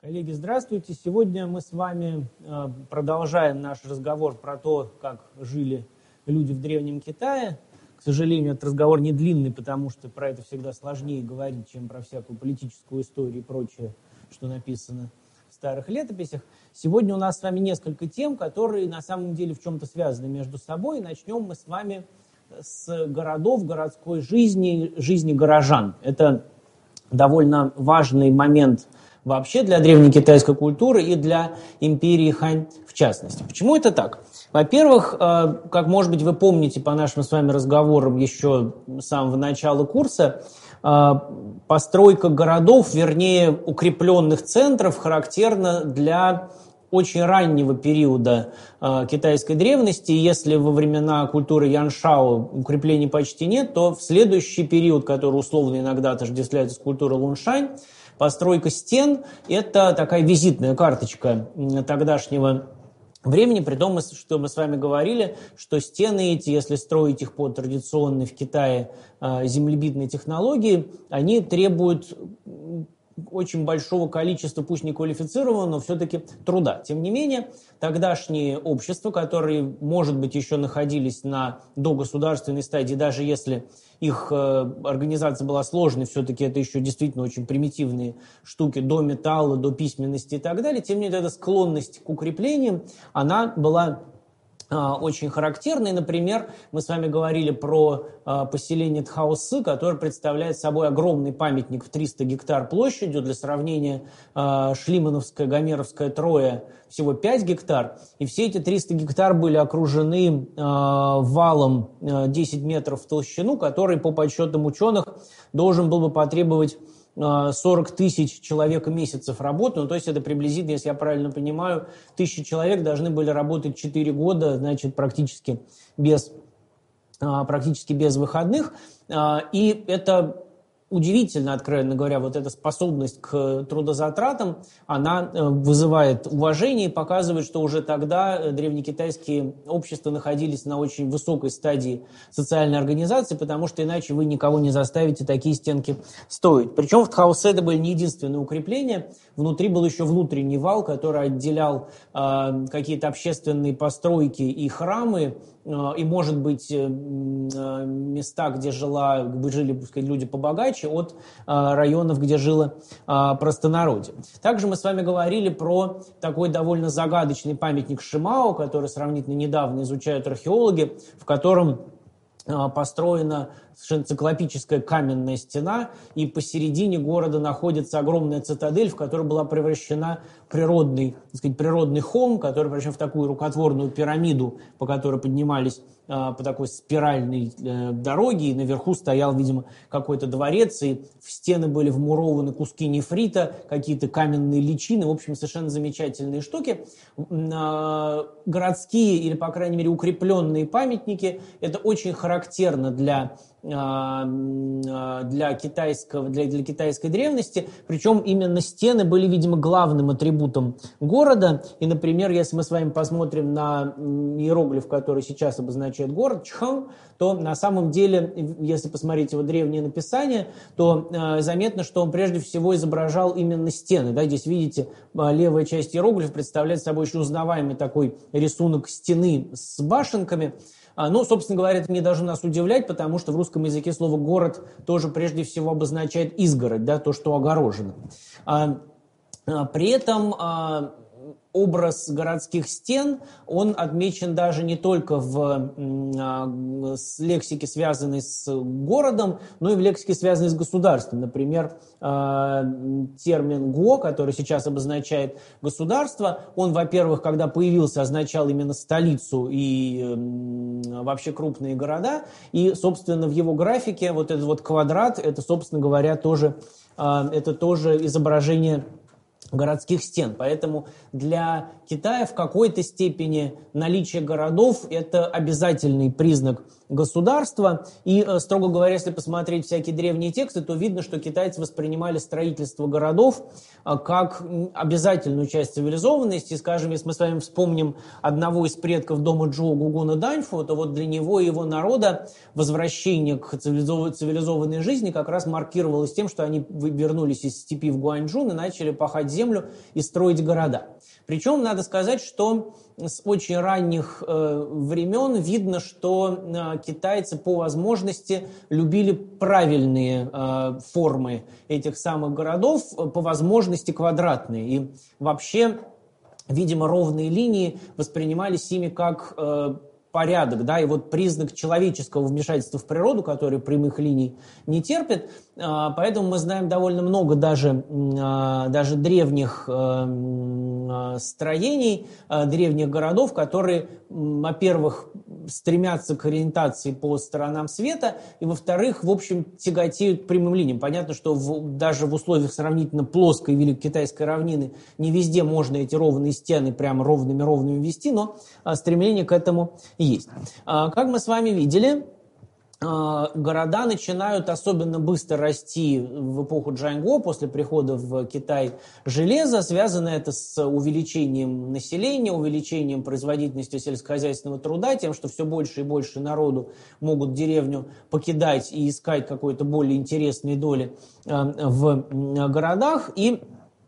Коллеги, здравствуйте! Сегодня мы с вами продолжаем наш разговор про то, как жили люди в Древнем Китае. К сожалению, этот разговор не длинный, потому что про это всегда сложнее говорить, чем про всякую политическую историю и прочее, что написано в старых летописях. Сегодня у нас с вами несколько тем, которые на самом деле в чем-то связаны между собой. Начнем мы с вами с городов, городской жизни, жизни горожан. Это довольно важный момент вообще для древнекитайской культуры и для империи Хань в частности. Почему это так? Во-первых, как, может быть, вы помните по нашим с вами разговорам еще с самого начала курса, постройка городов, вернее, укрепленных центров, характерна для очень раннего периода китайской древности. Если во времена культуры Яншао укреплений почти нет, то в следующий период, который условно иногда отождествляется с культурой Луншань, постройка стен – это такая визитная карточка тогдашнего времени, при том, что мы с вами говорили, что стены эти, если строить их по традиционной в Китае землебитной технологии, они требуют очень большого количества, пусть не квалифицированного, но все-таки труда. Тем не менее, тогдашние общества, которые, может быть, еще находились на догосударственной стадии, даже если их организация была сложной, все-таки это еще действительно очень примитивные штуки, до металла, до письменности и так далее, тем не менее, эта склонность к укреплениям, она была очень характерный. Например, мы с вами говорили про поселение Тхаосы, которое представляет собой огромный памятник в 300 гектар площадью. Для сравнения, Шлимановская, Гомеровская Троя всего 5 гектар. И все эти 300 гектар были окружены валом 10 метров в толщину, который, по подсчетам ученых, должен был бы потребовать 40 тысяч человек месяцев работы, ну, то есть это приблизительно, если я правильно понимаю, 1000 человек должны были работать 4 года, значит, практически без выходных, и это удивительно, откровенно говоря, вот эта способность к трудозатратам, она вызывает уважение и показывает, что уже тогда древнекитайские общества находились на очень высокой стадии социальной организации, потому что иначе вы никого не заставите такие стенки строить. Причем в Тхаосе это были не единственные укрепления, внутри был еще внутренний вал, который отделял какие-то общественные постройки и храмы, и, может быть, места, где жили, пускай, люди побогаче, от районов, где жило простонародье. Также мы с вами говорили про такой довольно загадочный памятник Шимао, который сравнительно недавно изучают археологи, в котором построена совершенно циклопическая каменная стена, и посередине города находится огромная цитадель, в которой была превращена природный холм, который превращен в такую рукотворную пирамиду, по которой поднимались по такой спиральной дороге, и наверху стоял, видимо, какой-то дворец, и в стены были вмурованы куски нефрита, какие-то каменные личины, в общем, совершенно замечательные штуки. Городские или, по крайней мере, укрепленные памятники – это очень характерно для китайской древности, причем именно стены были, видимо, главным атрибутом города. И, например, если мы с вами посмотрим на иероглиф, который сейчас обозначает город, Чхang, то на самом деле, если посмотреть его древнее написание, то заметно, что он прежде всего изображал именно стены. Да, здесь, видите, левая часть иероглифа представляет собой еще узнаваемый такой рисунок стены с башенками. Ну, собственно говоря, это не должно нас удивлять, потому что в русском языке слово «город» тоже прежде всего обозначает изгородь, да, то, что огорожено. При этом образ городских стен, он отмечен даже не только в лексике, связанной с городом, но и в лексике, связанной с государством. Например, термин «го», который сейчас обозначает государство, он, во-первых, когда появился, означал именно столицу и вообще крупные города, и, собственно, в его графике вот этот вот квадрат, это, собственно говоря, тоже изображение городских стен. Поэтому для Китая в какой-то степени наличие городов – это обязательный признак государства. И, строго говоря, если посмотреть всякие древние тексты, то видно, что китайцы воспринимали строительство городов как обязательную часть цивилизованности. Скажем, если мы с вами вспомним одного из предков дома Джоу, Гугуна Даньфу, то вот для него и его народа возвращение к цивилизованной жизни как раз маркировалось тем, что они вернулись из степи в Гуанчжун и начали пахать землю, землю и строить города. Причем надо сказать, что с очень ранних времен видно, что китайцы по возможности любили правильные формы этих самых городов, по возможности квадратные. И вообще, видимо, ровные линии воспринимались ими как порядок, да, и вот признак человеческого вмешательства в природу, который прямых линий не терпит. Поэтому мы знаем довольно много даже древних строений, древних городов, которые, во-первых, стремятся к ориентации по сторонам света, и, во-вторых, в общем, тяготеют к прямым линиям. Понятно, что даже в условиях сравнительно плоской Великой Китайской равнины не везде можно эти ровные стены прямо ровными вести, но стремление к этому есть. Как мы с вами видели, города начинают особенно быстро расти в эпоху Джаньго, после прихода в Китай железа. Связано это с увеличением населения, увеличением производительности сельскохозяйственного труда, тем, что все больше и больше народу могут деревню покидать и искать какой-то более интересной доли в городах. И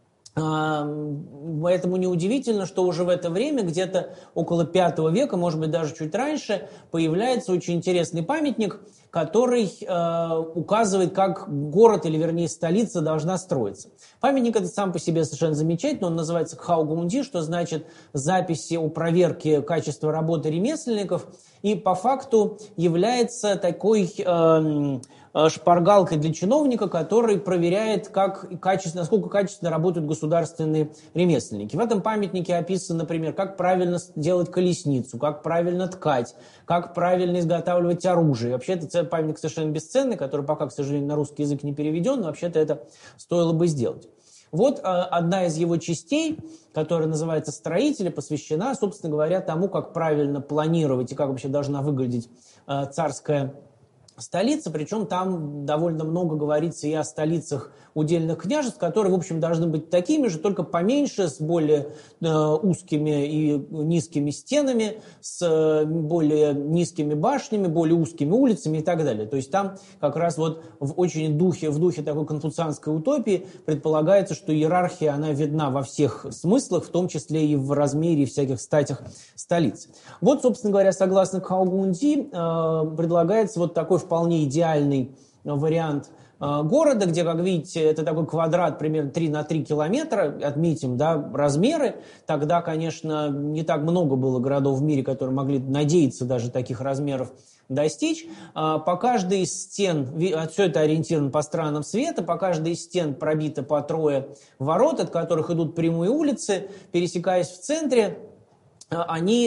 поэтому неудивительно, что уже в это время, где-то около V века, может быть, даже чуть раньше, появляется очень интересный памятник, который указывает, как город, или вернее столица, должна строиться. Памятник этот сам по себе совершенно замечательный, он называется Кхаогунди, что значит записи о проверке качества работы ремесленников, и по факту является такой шпаргалкой для чиновника, который проверяет, насколько качественно работают государственные ремесленники. В этом памятнике описано, например, как правильно делать колесницу, как правильно ткать, как правильно изготавливать оружие. Вообще-то этот памятник совершенно бесценный, который пока, к сожалению, на русский язык не переведен, но вообще-то это стоило бы сделать. Вот одна из его частей, которая называется «Строители», посвящена, собственно говоря, тому, как правильно планировать и как вообще должна выглядеть царская столица, причем там довольно много говорится и о столицах удельных княжеств, которые, в общем, должны быть такими же, только поменьше, с более узкими и низкими стенами, с более низкими башнями, более узкими улицами и так далее. То есть там как раз вот в духе такой конфуцианской утопии предполагается, что иерархия, она видна во всех смыслах, в том числе и в размере всяких статях столиц. Вот, собственно говоря, согласно Кхаогунди, предлагается вот такой вполне идеальный вариант города, где, как видите, это такой квадрат примерно 3 на 3 километра, отметим, да, размеры. Тогда, конечно, не так много было городов в мире, которые могли надеяться даже таких размеров достичь. По каждой из стен, все это ориентировано по странам света, по каждой из стен пробито по 3 ворот, от которых идут прямые улицы, пересекаясь в центре. Они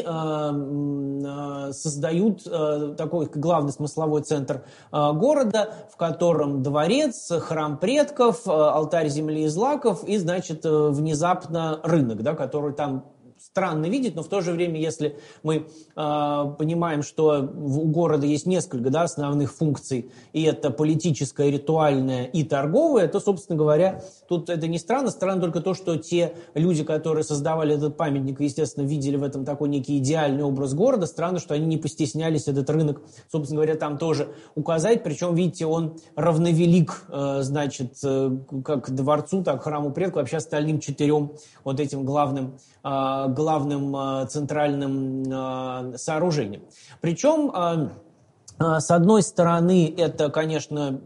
создают такой главный смысловой центр города, в котором дворец, храм предков, алтарь земли и злаков и, значит, внезапно рынок, да, который там странно видеть, но в то же время, если мы понимаем, что у города есть несколько, да, основных функций, и это политическая, ритуальная и торговая, то, собственно говоря, тут это не странно. Странно только то, что те люди, которые создавали этот памятник, естественно, видели в этом такой некий идеальный образ города. Странно, что они не постеснялись этот рынок, собственно говоря, там тоже указать. Причем, видите, он равновелик, значит, как дворцу, так храму предков, вообще остальным 4 вот этим главным центральным сооружением. Причем, с одной стороны, это, конечно,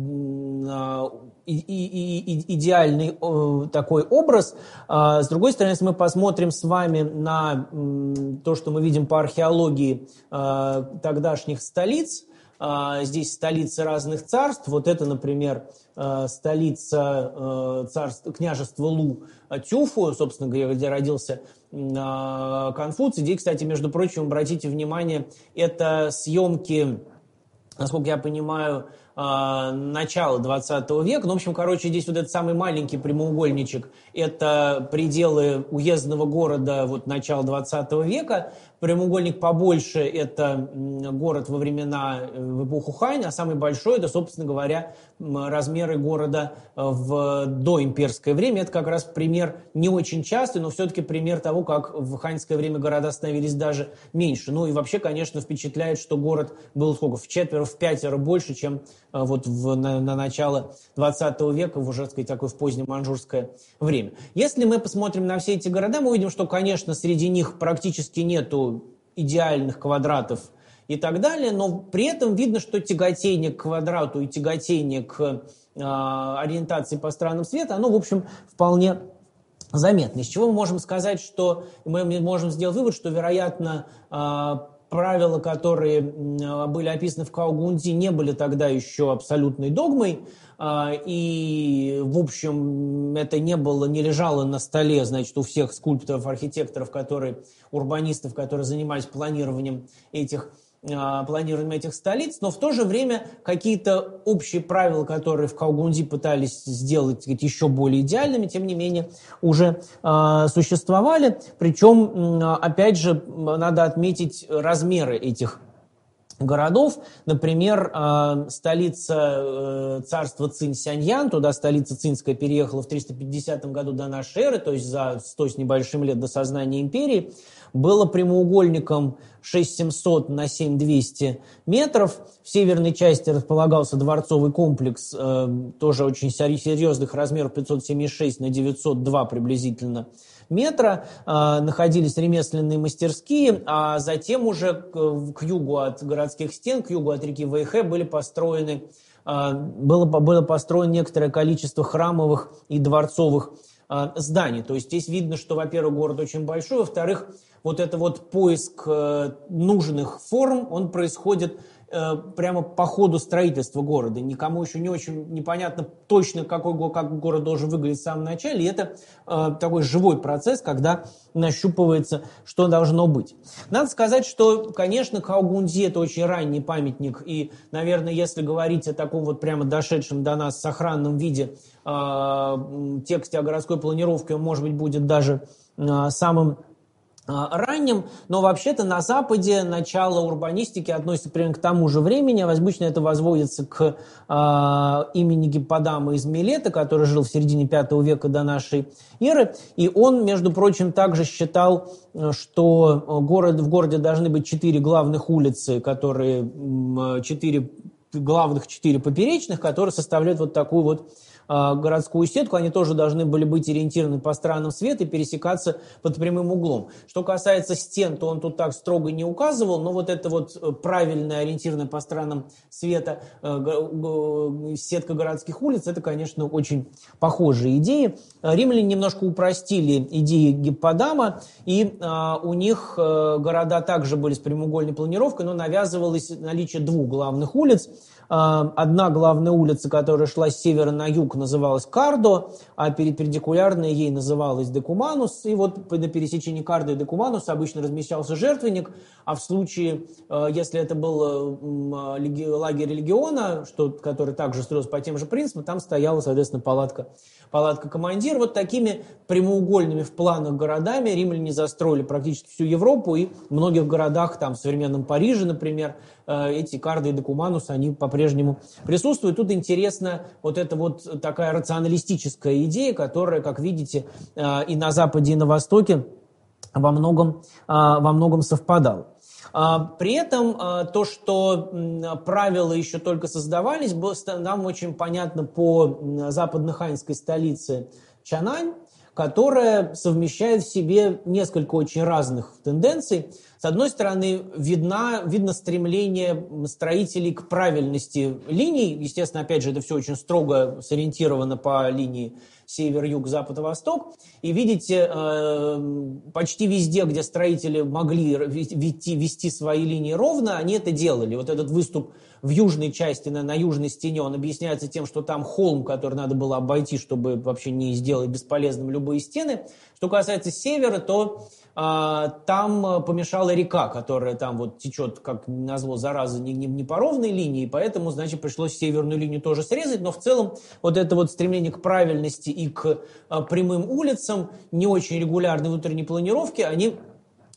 идеальный такой образ. С другой стороны, если мы посмотрим с вами на то, что мы видим по археологии тогдашних столиц, здесь столицы разных царств. Вот это, например, столица княжества Лу Тюфу, собственно говоря, где родился Конфуций. Здесь, кстати, между прочим, обратите внимание, это съемки, насколько я понимаю, начала 20 века. Ну, в общем, здесь вот этот самый маленький прямоугольничек – это пределы уездного города вот начала 20 века. Прямоугольник побольше – это город в эпоху Хань, а самый большой – это, собственно говоря, размеры города в доимперское время. Это как раз пример не очень частый, но все-таки пример того, как в ханьское время города становились даже меньше. Ну и вообще, конечно, впечатляет, что город был сколько? В 4-5 больше, чем вот на начало 20 века, в уже, так сказать, такое в позднеманжурское время. Если мы посмотрим на все эти города, мы увидим, что, конечно, среди них практически нету идеальных квадратов и так далее, но при этом видно, что тяготение к квадрату и тяготение к ориентации по странам света, оно, в общем, вполне заметно. Из чего мы можем сказать, что мы можем сделать вывод, что, вероятно, правила, которые были описаны в Каугунди, не были тогда еще абсолютной догмой, и, в общем, это не лежало на столе, значит, у всех скульпторов, архитекторов, урбанистов, которые занимались планированием этих столиц, но в то же время какие-то общие правила, которые в Каугунди пытались сделать, сказать, еще более идеальными, тем не менее уже существовали. Причем, опять же, надо отметить размеры этих городов. Например, столица царства Цинь Сяньян, туда столица цинская переехала в 350 году до нашей эры, то есть за 100 с небольшим лет до создания империи, было прямоугольником 6700 на 7200 метров. В северной части располагался дворцовый комплекс, тоже очень серьезных размеров, 576 на 902 приблизительно метра. Находились ремесленные мастерские, а затем уже к югу от городских стен, к югу от реки Вэйхэ было построено некоторое количество храмовых и дворцовых зданий. То есть здесь видно, что, во-первых, город очень большой, во-вторых, вот это вот поиск нужных форм, он происходит прямо по ходу строительства города. Никому еще не очень непонятно точно, как город должен выглядеть в самом начале. И это такой живой процесс, когда нащупывается, что должно быть. Надо сказать, что, конечно, Каугунди – это очень ранний памятник. И, наверное, если говорить о таком вот прямо дошедшем до нас сохранном виде тексте о городской планировке, он, может быть, будет даже самым ранним, но вообще-то на Западе начало урбанистики относится примерно к тому же времени. Обычно это возводится к имени Гипподама из Милета, который жил в середине V века до нашей эры. И он, между прочим, также считал, что в городе должны быть 4 главных улицы, 4 главных, 4 поперечных, которые составляют вот такую вот городскую сетку. Они тоже должны были быть ориентированы по сторонам света и пересекаться под прямым углом. Что касается стен, то он тут так строго не указывал, но вот это вот правильная, ориентированная по сторонам света сетка городских улиц, это, конечно, очень похожие идеи. Римляне немножко упростили идеи Гипподама, и у них города также были с прямоугольной планировкой, но навязывалось наличие 2 главных улиц. Одна главная улица, которая шла с севера на юг, называлась Кардо, а перпендикулярная ей называлась Декуманус. И вот на пересечении Кардо и Декумануса обычно размещался жертвенник, а в случае, если это был лагерь легиона, который также строился по тем же принципам, там стояла, соответственно, палатка командира. Вот такими прямоугольными в планах городами римляне застроили практически всю Европу, и в многих городах, там в современном Париже, например, эти Кардо и Декуманус, они по-прежнему присутствуют. Тут интересна вот эта вот такая рационалистическая идея, которая, как видите, и на Западе, и на Востоке во многом совпадала. При этом то, что правила еще только создавались, нам очень понятно по западно-ханьской столице Чанань, которая совмещает в себе несколько очень разных тенденций. С одной стороны, видно стремление строителей к правильности линий. Естественно, опять же, это все очень строго сориентировано по линии север-юг, запад-восток. И видите, почти везде, где строители могли вести свои линии ровно, они это делали. Вот этот выступ в южной части, на южной стене, он объясняется тем, что там холм, который надо было обойти, чтобы вообще не сделать бесполезным любые стены. Что касается севера, то там помешала река, которая там вот течет, как назло, зараза, не по ровной линии, поэтому, значит, пришлось северную линию тоже срезать, но в целом вот это вот стремление к правильности и к прямым улицам, не очень регулярной внутренней планировке, они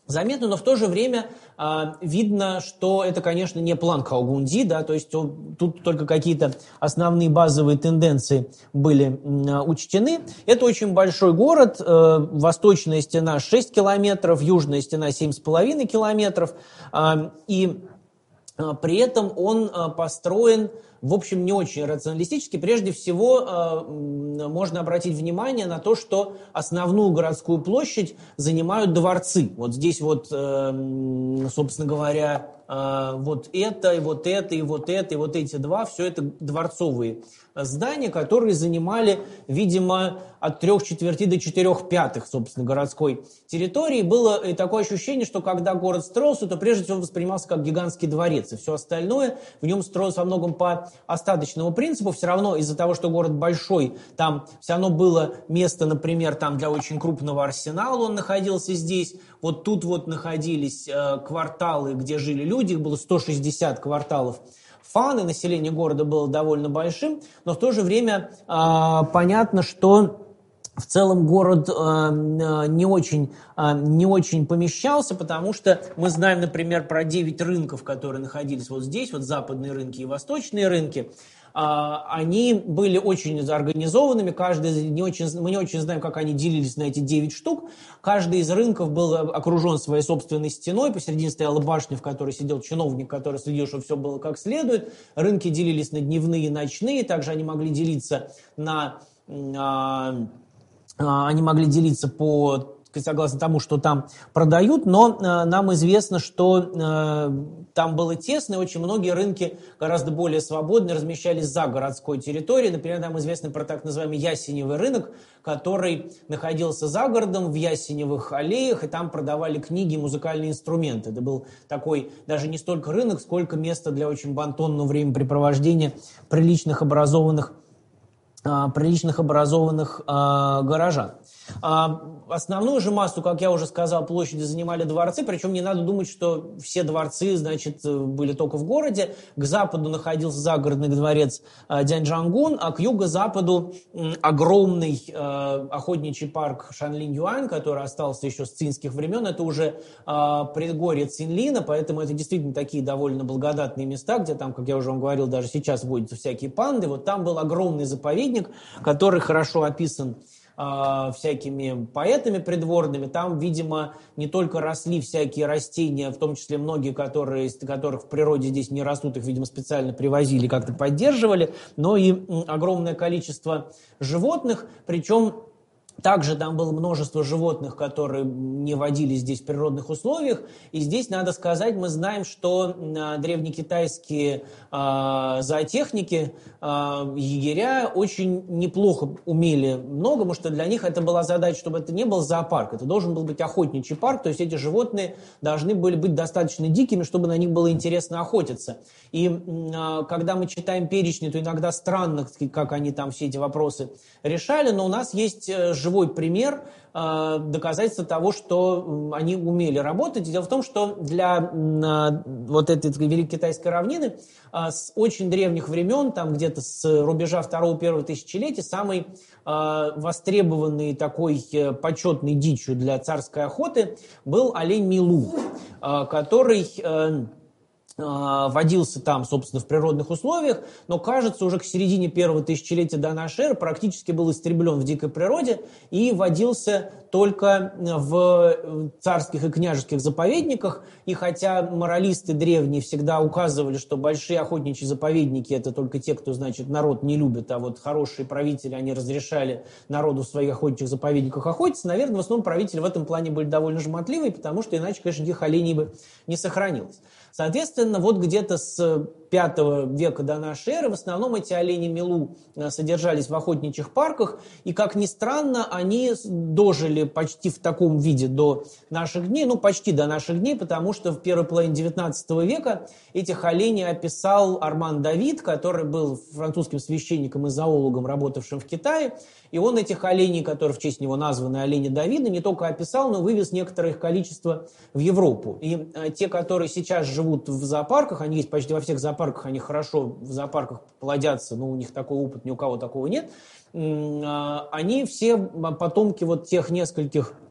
заметно, но в то же время видно, что это, конечно, не план Каугунди, да, то есть тут только какие-то основные базовые тенденции были учтены. Это очень большой город, восточная стена 6 километров, южная стена 7,5 километров, и при этом он построен, в общем, не очень рационалистически. Прежде всего, можно обратить внимание на то, что основную городскую площадь занимают дворцы. Вот здесь вот, собственно говоря, вот это, и вот это, и вот это, и вот эти два, все это дворцовые здания, которые занимали, видимо, от 3/4 до 4/5, собственно, городской территории. Было и такое ощущение, что когда город строился, то прежде всего воспринимался как гигантский дворец, и все остальное в нем строилось во многом по остаточному принципу. Все равно из-за того, что город большой, там все равно было место, например, там для очень крупного арсенала, он находился здесь. Вот тут вот находились кварталы, где жили люди, их было 160 кварталов Фаны, население города было довольно большим, но в то же время понятно, что в целом город не очень помещался, потому что мы знаем, например, про 9 рынков, которые находились вот здесь, вот западные рынки и восточные рынки. Они были очень организованными, мы не очень знаем, как они делились на эти 9 штук. Каждый из рынков был окружен своей собственной стеной, посередине стояла башня, в которой сидел чиновник, который следил, чтобы все было как следует. Рынки делились на дневные и ночные, также они могли делиться согласно тому, что там продают, но нам известно, что там было тесно, и очень многие рынки гораздо более свободно размещались за городской территорией. Например, нам известно про так называемый Ясеневый рынок, который находился за городом в Ясеневых аллеях, и там продавали книги и музыкальные инструменты. Это был такой даже не столько рынок, сколько место для очень бонтонного времяпрепровождения приличных образованных горожан. Основную же массу, как я уже сказал, площади занимали дворцы, причем не надо думать, что все дворцы, значит, были только в городе. К западу находился загородный дворец Дяньчжангун, а к юго-западу огромный охотничий парк Шанлинь-Юань, который остался еще с цинских времен. Это уже предгорье Цинлина, поэтому это действительно такие довольно благодатные места, где там, как я уже вам говорил, даже сейчас водятся всякие панды. Вот там был огромный заповедник, который хорошо описан всякими поэтами придворными. Там, видимо, не только росли всякие растения, в том числе многие, которых в природе здесь не растут, их, видимо, специально привозили, как-то поддерживали, но и огромное количество животных, причем также там было множество животных, которые не водились здесь в природных условиях. И здесь, надо сказать, мы знаем, что древнекитайские зоотехники, егеря очень неплохо умели много, потому что для них это была задача, чтобы это не был зоопарк, это должен был быть охотничий парк, то есть эти животные должны были быть достаточно дикими, чтобы на них было интересно охотиться. И когда мы читаем перечни, то иногда странно, как они там все эти вопросы решали, но у нас есть живой пример доказательства того, что они умели работать. Дело в том, что для вот этой Великой Китайской равнины с очень древних времен, там где-то с рубежа 2-1 тысячелетия, самой востребованной такой почетной дичью для царской охоты был олень Милу, который водился там, собственно, в природных условиях, но, кажется, уже к середине 1-го тысячелетия до нашей эры практически был истреблен в дикой природе и водился только в царских и княжеских заповедниках. И хотя моралисты древние всегда указывали, что большие охотничьи заповедники – это только те, кто, значит, народ не любит, а вот хорошие правители, они разрешали народу в своих охотничьих заповедниках охотиться, наверное, в основном правители в этом плане были довольно жмотливые, потому что иначе, конечно, никаких оленей бы не сохранилось. Соответственно, вот где-то с 5 века до нашей эры в основном эти олени Милу содержались в охотничьих парках, и, как ни странно, они дожили почти в таком виде до наших дней, ну, почти до наших дней, потому что в первой половине 19 века этих оленей описал Арман Давид, который был французским священником и зоологом, работавшим в Китае, и он этих оленей, которые в честь него названы олени Давида, не только описал, но вывез некоторое их количество в Европу. И те, которые сейчас живут в зоопарках, они есть почти во всех зоопарках, они хорошо в зоопарках плодятся, но у них такой опыт, ни у кого такого нет, они все потомки вот тех нескольких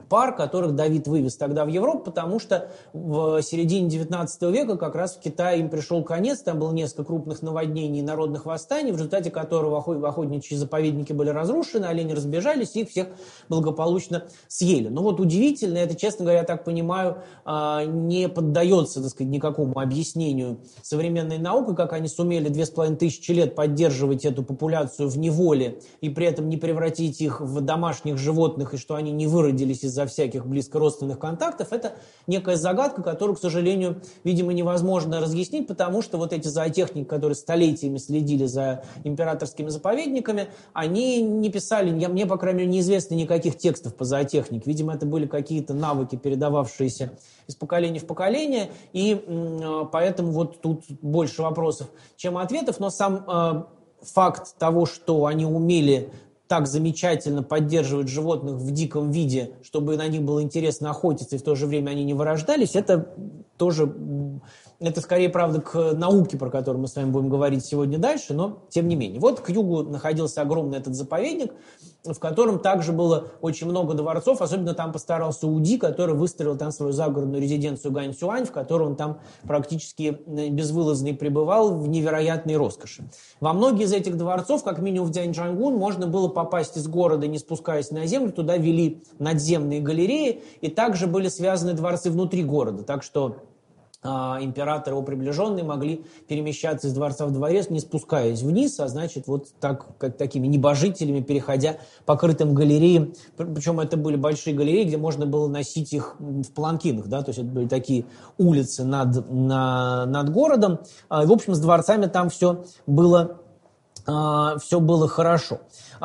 пар, которых Давид вывез тогда в Европу, потому что в середине 19 века как раз в Китае им пришел конец, там было несколько крупных наводнений и народных восстаний, в результате которого охотничьи заповедники были разрушены, олени разбежались и их всех благополучно съели. Но вот удивительно, это, честно говоря, я так понимаю, не поддается, так сказать, никакому объяснению современной науки, как они сумели 2500 лет поддерживать эту популяцию в неволе и при этом не превратить их в домашних животных, и что они не выродились из-за всяких близкородственных контактов, это некая загадка, которую, к сожалению, видимо, невозможно разъяснить, потому что вот эти зоотехники, которые столетиями следили за императорскими заповедниками, они не писали, мне, по крайней мере, неизвестно никаких текстов по зоотехнике. Видимо, это были какие-то навыки, передававшиеся из поколения в поколение, и поэтому вот тут больше вопросов, чем ответов, но сам факт того, что они умели так замечательно поддерживать животных в диком виде, чтобы на них было интересно охотиться, и в то же время они не вырождались, это тоже, это скорее, правда, к науке, про которую мы с вами будем говорить сегодня дальше, но тем не менее. Вот к югу находился огромный этот заповедник, в котором также было очень много дворцов, особенно там постарался Уди, который выстроил там свою загородную резиденцию Ганьсюань, в которой он там практически безвылазно пребывал в невероятной роскоши. Во многие из этих дворцов, как минимум в Дяньчжангун, можно было попасть из города, не спускаясь на землю, туда вели надземные галереи, и также были связаны дворцы внутри города, так что император и его приближенные могли перемещаться из дворца в дворец, не спускаясь вниз, а значит, вот так, как такими небожителями, переходя по крытым галереям. Причем это были большие галереи, где можно было носить их в паланкинах, да, то есть это были такие улицы над городом. В общем, с дворцами там все было хорошо.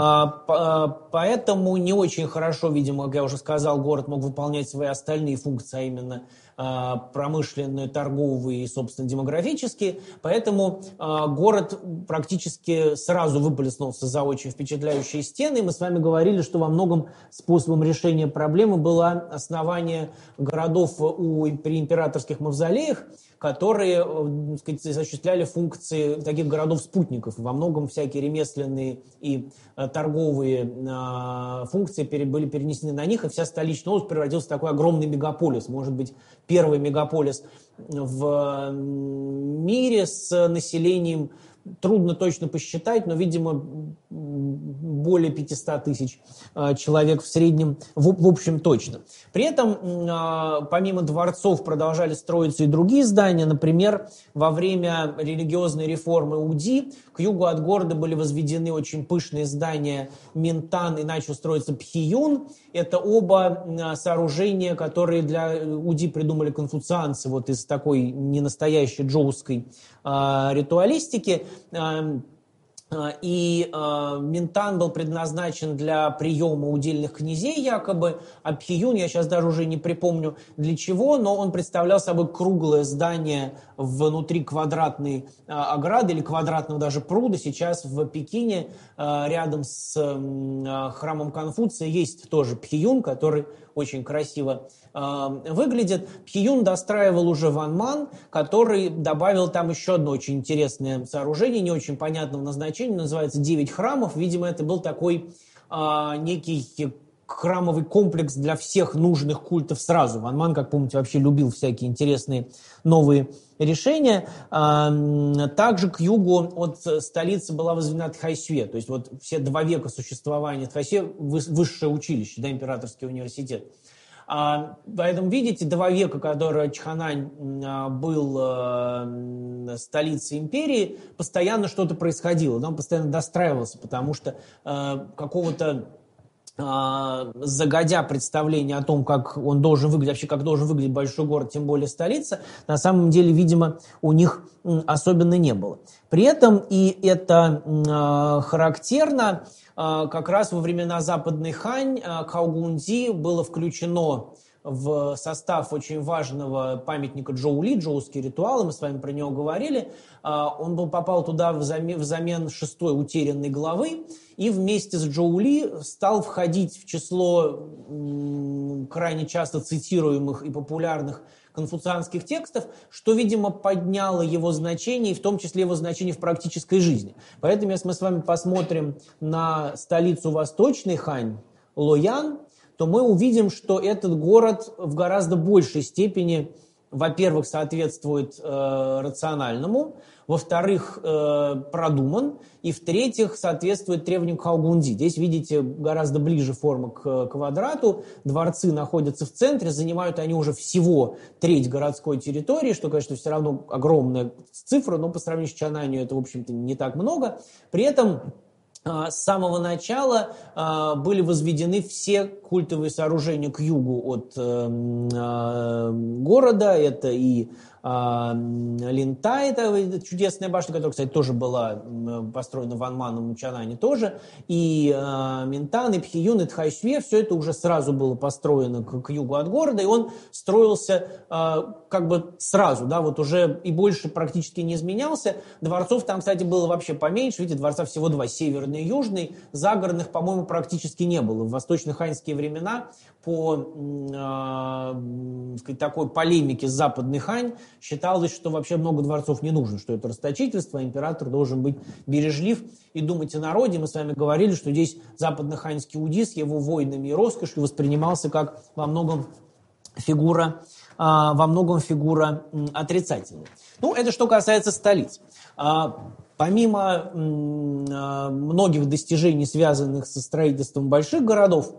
Поэтому не очень хорошо, видимо, как я уже сказал, город мог выполнять свои остальные функции, а именно промышленные, торговые и, собственно, демографические. Поэтому город практически сразу выплеснулся за очень впечатляющие стены. И мы с вами говорили, что во многом способом решения проблемы было основание городов при императорских мавзолеях, которые, так сказать, осуществляли функции таких городов-спутников. Во многом всякие ремесленные и торговые функции были перенесены на них, и вся столичная область превратилась в такой огромный мегаполис. Может быть, первый мегаполис в мире с населением, трудно точно посчитать, но, видимо, более 500 тысяч человек в среднем, в общем, точно. При этом, помимо дворцов, продолжали строиться и другие здания. Например, во время религиозной реформы Уди к югу от города были возведены очень пышные здания Минтан и начал строиться Пхиюн. Это оба сооружения, которые для Уди придумали конфуцианцы вот из такой ненастоящей джоуской ритуалистики. И Минтан был предназначен для приема удельных князей якобы, а Пхиюн, я сейчас даже уже не припомню для чего, но он представлял собой круглое здание внутри квадратной ограды или квадратного даже пруда. Сейчас в Пекине рядом с храмом Конфуция есть тоже Пхиюн, который очень красиво выглядит. Пхиюн достраивал уже Ван Ман, который добавил там еще одно очень интересное сооружение, не очень понятного назначения, называется 9 храмов. Видимо, это был такой некий храмовый комплекс для всех нужных культов сразу. Ван Ман, как помните, вообще любил всякие интересные новые решения. Также к югу от столицы была возведена Тхайсюэ, то есть вот все 2 века существования Тхайсюэ высшее училище, да, императорский университет. Поэтому, видите, 2 века, которые Чханань был столицей империи, постоянно что-то происходило, да, он постоянно достраивался, потому что какого-то загодя представление о том, как он должен выглядеть, вообще как должен выглядеть большой город, тем более столица, на самом деле, видимо, у них особенно не было. При этом, и это характерно, как раз во времена Западной Хань Каогунзи было включено в состав очень важного памятника Джоули, джоуские ритуалы, мы с вами про него говорили. Он попал туда взамен 6-й утерянной главы, и вместе с Джоули стал входить в число крайне часто цитируемых и популярных конфуцианских текстов, что, видимо, подняло его значение, и в том числе его значение в практической жизни. Поэтому, если мы с вами посмотрим на столицу Восточной Хань, Лоян, то мы увидим, что этот город в гораздо большей степени, во-первых, соответствует рациональному, во-вторых, продуман, и в-третьих, соответствует требованиям Хаогунди. Здесь, видите, гораздо ближе форма к квадрату. Дворцы находятся в центре, занимают они уже всего треть городской территории, что, конечно, все равно огромная цифра, но по сравнению с Чананью это, в общем-то, не так много. При этом с самого начала были возведены все культовые сооружения к югу от города. Это и Линтай, это чудесная башня, которая, кстати, тоже была построена Ванманом, Чанане тоже, и Минтан, и Пхиюн, и Тхайшве, все это уже сразу было построено к югу от города, и он строился как бы сразу, да, вот уже и больше практически не изменялся. Дворцов там, кстати, было вообще поменьше, видите, дворца всего два, северный и южный, загородных, по-моему, практически не было. В восточно-ханьские времена по такой полемике с западной Хань считалось, что вообще много дворцов не нужно, что это расточительство, а император должен быть бережлив и думать о народе. Мы с вами говорили, что здесь западно-ханьский уди с его войнами и роскошью воспринимался как во многом фигура отрицательная. Ну, это что касается столиц. Помимо многих достижений, связанных со строительством больших городов,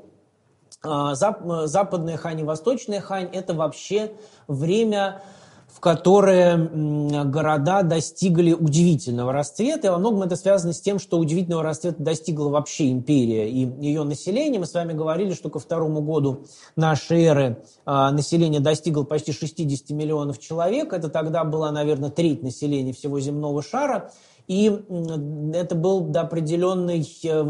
западная Хань и восточная Хань – это вообще время, в которое города достигли удивительного расцвета. И во многом это связано с тем, что удивительного расцвета достигла вообще империя и ее население. Мы с вами говорили, что ко второму году нашей эры население достигло почти 60 миллионов человек. Это тогда была, наверное, треть населения всего земного шара. И это был в определенной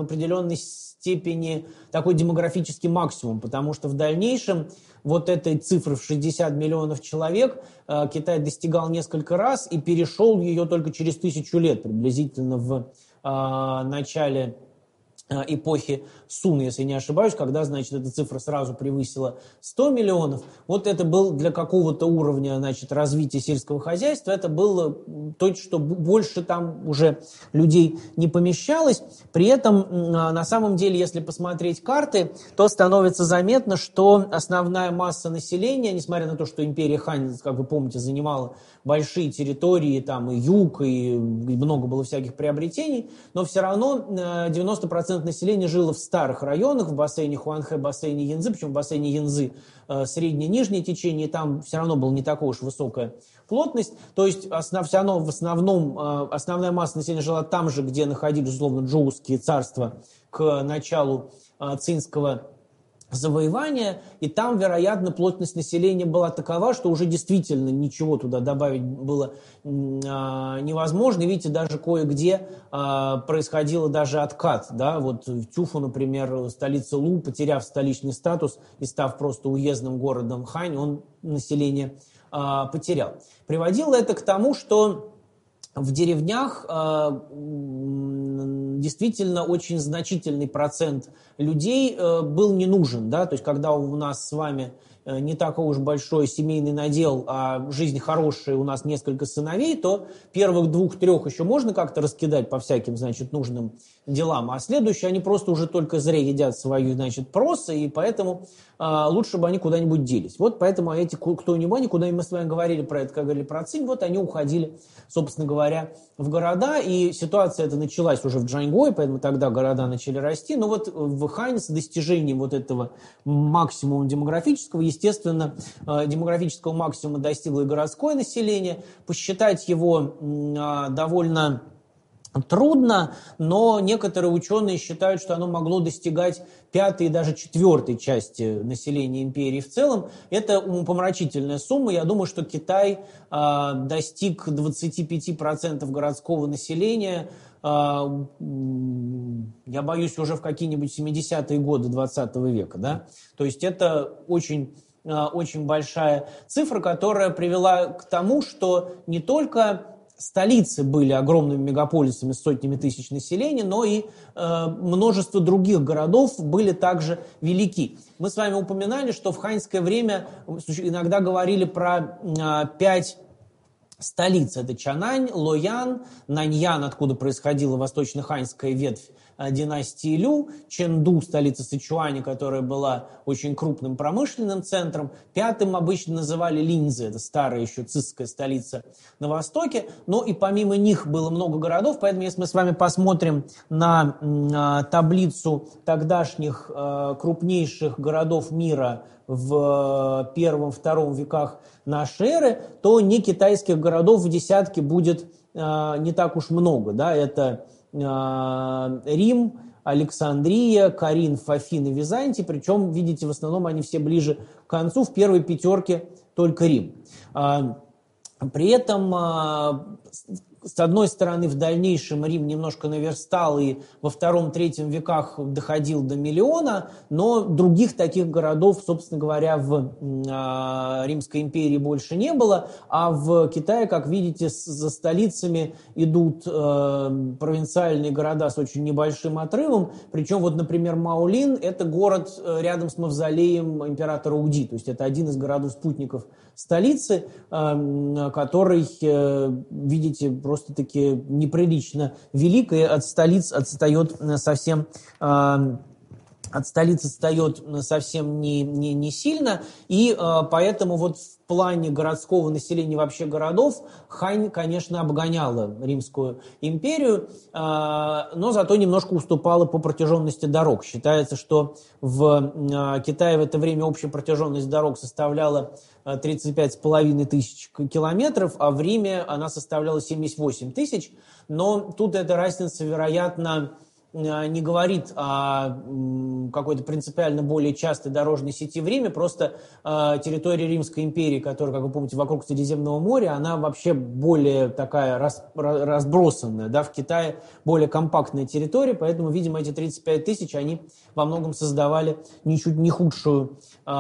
степени такой демографический максимум, потому что в дальнейшем вот этой цифры в 60 миллионов человек Китай достигал несколько раз и перешел ее только через 1000 лет, приблизительно в начале эпохи Сун, если не ошибаюсь, когда, значит, эта цифра сразу превысила 100 миллионов. Вот это был для какого-то уровня, значит, развития сельского хозяйства, это было то, что больше там уже людей не помещалось. При этом, на самом деле, если посмотреть карты, то становится заметно, что основная масса населения, несмотря на то, что империя Хань, как вы помните, занимала большие территории, там и юг, и много было всяких приобретений, но все равно 90% населения жило в старых районах, в бассейне Хуанхэ, бассейне Янцзы, причем в бассейне Янцзы среднее и нижнее течение, там все равно была не такая уж высокая плотность, то есть в основном основная масса населения жила там же, где находились, условно, джоуские царства к началу цинского завоевания, и там, вероятно, плотность населения была такова, что уже действительно ничего туда добавить было невозможно. И видите, даже кое-где происходило даже откат. Да? Вот в Тюфу, например, столица Лу, потеряв столичный статус и став просто уездным городом Хань, он население потерял. Приводило это к тому, что в деревнях действительно очень значительный процент людей был не нужен. Да? То есть, когда у нас с вами не такой уж большой семейный надел, а жизнь хорошая, у нас несколько сыновей, то первых 2-3 еще можно как-то раскидать по всяким, значит, нужным делам, а следующие они просто уже только зря едят свою, значит, просы, и поэтому лучше бы они куда-нибудь делись. Вот поэтому эти кто-нибудь, они, куда мы с вами говорили про это, как говорили про Цинь, вот они уходили, собственно говоря, в города, и ситуация эта началась уже в Джаньгое, поэтому тогда города начали расти, но вот в Хань с достижением вот этого максимума демографического, естественно, демографического максимума достигло и городское население. Посчитать его довольно трудно, но некоторые ученые считают, что оно могло достигать 5-й и даже 4-й части населения империи в целом. Это умопомрачительная сумма. Я думаю, что Китай достиг 25% городского населения, я боюсь, уже в какие-нибудь 70-е годы 20 века. Да? То есть это очень большая цифра, которая привела к тому, что не только столицы были огромными мегаполисами с сотнями тысяч населения, но и множество других городов были также велики. Мы с вами упоминали, что в ханьское время иногда говорили про 5 столицы — это Чанань, Лоян, Наньян, откуда происходила восточно-ханьская ветвь династии Лю, Чэнду, столица Сычуаня, которая была очень крупным промышленным центром. Пятым обычно называли Линьцзи, это старая еще цистская столица на востоке. Но и помимо них было много городов, поэтому если мы с вами посмотрим на таблицу тогдашних крупнейших городов мира в первом-втором веках нашей эры, то не китайских городов в десятке будет не так уж много. Да? Это Рим, Александрия, Коринф, Афины, Византий. Причем, видите, в основном они все ближе к концу. В первой пятерке только Рим. При этом, с одной стороны, в дальнейшем Рим немножко наверстал и во втором-третьем веках доходил до миллиона, но других таких городов, собственно говоря, в Римской империи больше не было, а в Китае, как видите, за столицами идут провинциальные города с очень небольшим отрывом, причем вот, например, Маолин – это город рядом с мавзолеем императора Уди, то есть это один из городов-спутников столицы, который, видите, просто-таки неприлично велик и от столиц отстает совсем, от столицы отстает совсем не сильно, и поэтому вот в плане городского населения вообще городов Хань, конечно, обгоняла Римскую империю, но зато немножко уступала по протяженности дорог. Считается, что в Китае в это время общая протяженность дорог составляла 35,5 тысяч километров, а в Риме она составляла 78 тысяч. Но тут эта разница, вероятно, не говорит о какой-то принципиально более частой дорожной сети в Риме, просто территория Римской империи, которая, как вы помните, вокруг Средиземного моря, она вообще более такая разбросанная, да, в Китае более компактная территория, поэтому, видимо, эти 35 тысяч, они во многом создавали ничуть не худшую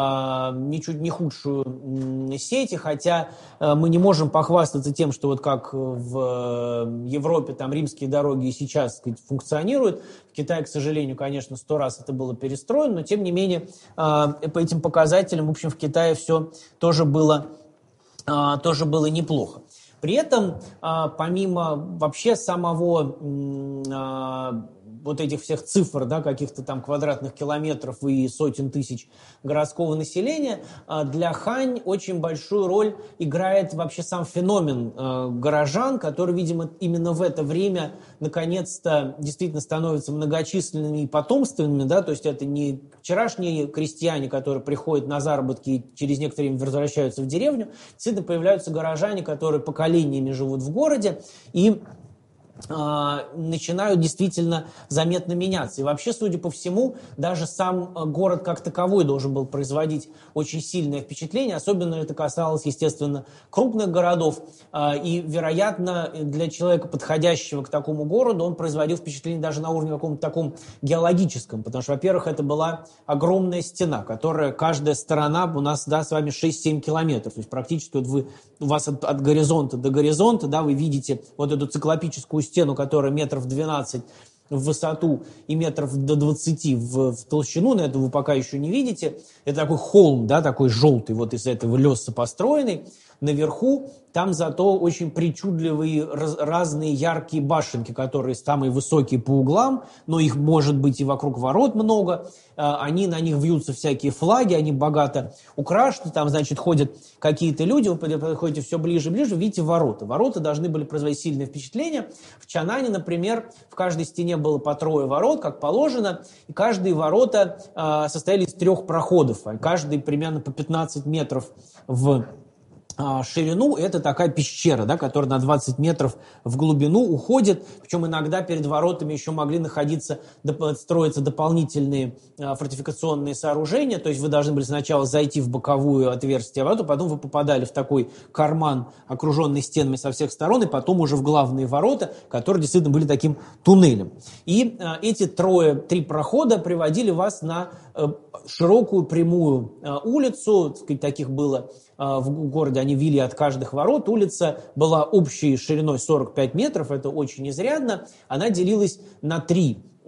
сеть, хотя мы не можем похвастаться тем, что вот как в Европе там римские дороги и сейчас, так сказать, функционируют. В Китае, к сожалению, конечно, 100 раз это было перестроено, но тем не менее по этим показателям, в общем, в Китае все тоже было неплохо. При этом, помимо вообще самого вот этих всех цифр, да, каких-то там квадратных километров и сотен тысяч городского населения, для Хань очень большую роль играет вообще сам феномен горожан, который, видимо, именно в это время наконец-то действительно становятся многочисленными и потомственными, да, то есть это не вчерашние крестьяне, которые приходят на заработки и через некоторое время возвращаются в деревню, действительно появляются горожане, которые поколениями живут в городе и начинают действительно заметно меняться. И вообще, судя по всему, даже сам город как таковой должен был производить очень сильное впечатление. Особенно это касалось, естественно, крупных городов. И, вероятно, для человека, подходящего к такому городу, он производил впечатление даже на уровне каком-то таком геологическом. Потому что, во-первых, это была огромная стена, которая, каждая сторона у нас, да, с вами 6-7 километров. То есть практически вот у вас от горизонта до горизонта, да, вы видите вот эту циклопическую стену, которая метров 12 в высоту и метров до 20 в толщину, на это вы пока еще не видите. Это такой холм, да, такой желтый, вот из этого леса построенный. Наверху там зато очень причудливые разные яркие башенки, которые самые высокие по углам, но их может быть и вокруг ворот много. Они, на них вьются всякие флаги, они богато украшены, там, значит, ходят какие-то люди, вы подходите все ближе и ближе, видите ворота. Ворота должны были производить сильное впечатление. В Чанане, например, в каждой стене было по 3 ворот, как положено, и каждые ворота состояли из 3 проходов, каждый примерно по 15 метров в ширину. Это такая пещера, да, которая на 20 метров в глубину уходит, причем иногда перед воротами еще могли строиться дополнительные фортификационные сооружения, то есть вы должны были сначала зайти в боковую отверстие ворот, потом вы попадали в такой карман, окруженный стенами со всех сторон, и потом уже в главные ворота, которые действительно были таким туннелем. И эти 3 прохода приводили вас на широкую прямую улицу, так сказать, таких было в городе, они вели от каждых ворот. Улица была общей шириной 45 метров, это очень изрядно. Она делилась на 3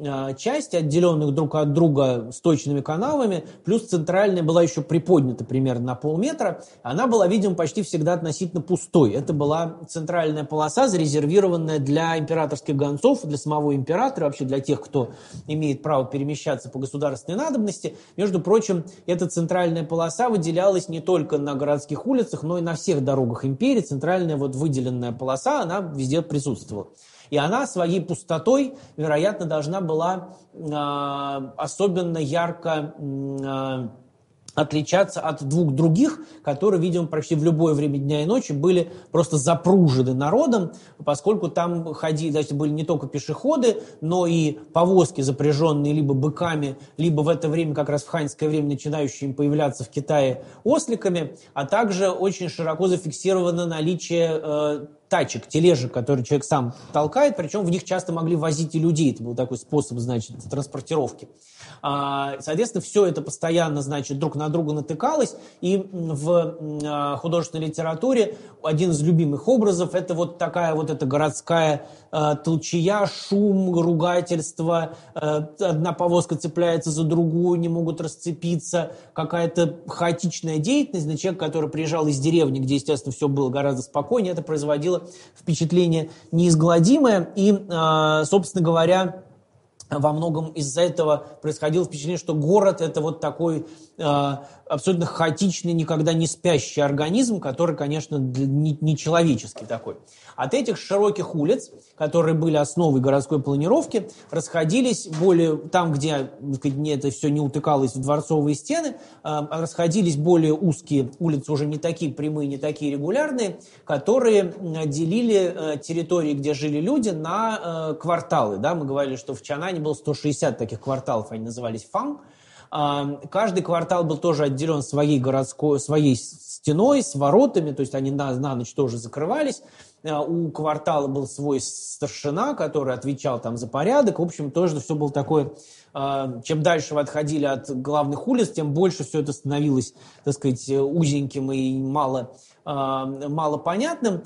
части, отделенных друг от друга сточными канавами, плюс центральная была еще приподнята примерно на полметра. Она была, видимо, почти всегда относительно пустой. Это была центральная полоса, зарезервированная для императорских гонцов, для самого императора, вообще для тех, кто имеет право перемещаться по государственной надобности. Между прочим, эта центральная полоса выделялась не только на городских улицах, но и на всех дорогах империи. Центральная вот выделенная полоса, она везде присутствовала. И она своей пустотой, вероятно, должна была особенно ярко отличаться от двух других, которые, видимо, почти в любое время дня и ночи были просто запружены народом, поскольку там ходили, значит, были не только пешеходы, но и повозки, запряженные либо быками, либо в это время, как раз в ханьское время, начинающие появляться в Китае осликами, а также очень широко зафиксировано наличие тачек, тележек, которые человек сам толкает, причем в них часто могли возить и людей. Это был такой способ, значит, транспортировки. Соответственно, все это постоянно, значит, друг на друга натыкалось, и в художественной литературе один из любимых образов – это вот такая вот эта городская толчая, шум, ругательство, одна повозка цепляется за другую, не могут расцепиться, какая-то хаотичная деятельность. На человека, который приезжал из деревни, где, естественно, все было гораздо спокойнее, это производило впечатление неизгладимое, и, собственно говоря, во многом из-за этого происходило впечатление, что город – это вот такой абсолютно хаотичный, никогда не спящий организм, который, конечно, не человеческий такой. От этих широких улиц, которые были основой городской планировки, расходились более, там, где, так сказать, это все не утыкалось в дворцовые стены, расходились более узкие улицы, уже не такие прямые, не такие регулярные, которые делили территории, где жили люди, на кварталы. Да? Мы говорили, что в Чанане было 160 таких кварталов, они назывались фан. Каждый квартал был тоже отделен своей стеной, с воротами, то есть они на ночь тоже закрывались. У квартала был свой старшина, который отвечал там за порядок. В общем, тоже все было такое. Чем дальше вы отходили от главных улиц, тем больше все это становилось, так сказать, узеньким и мало понятным.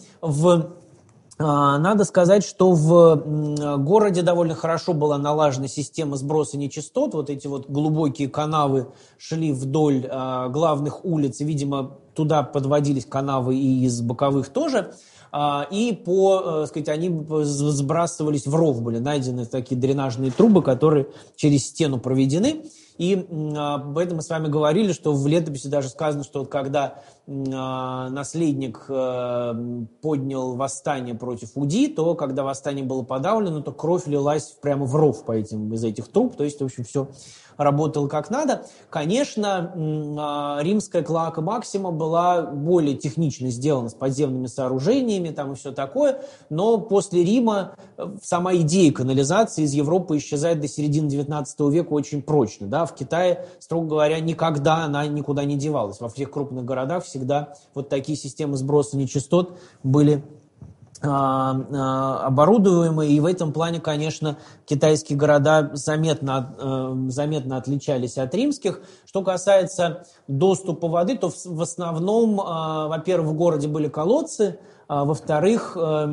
Надо сказать, что в городе довольно хорошо была налажена система сброса нечистот. Вот эти вот глубокие канавы шли вдоль главных улиц, и, видимо, туда подводились канавы и из боковых тоже. И они сбрасывались в ров, были найдены такие дренажные трубы, которые через стену проведены. И об этом мы с вами говорили, что в летописи даже сказано, что вот когда наследник поднял восстание против Уди, то когда восстание было подавлено, то кровь лилась прямо в ров из этих труб, то есть, в общем, все работало как надо. Конечно, римская клоака Максима была более технично сделана, с подземными сооружениями там и все такое, но после Рима сама идея канализации из Европы исчезает до середины XIX века очень прочно. Да? В Китае, строго говоря, никогда она никуда не девалась. Во всех крупных городах всегда вот такие системы сброса нечистот были оборудуемые, и в этом плане, конечно, китайские города заметно отличались от римских. Что касается доступа воды, то в основном, во-первых, в городе были колодцы, во-вторых,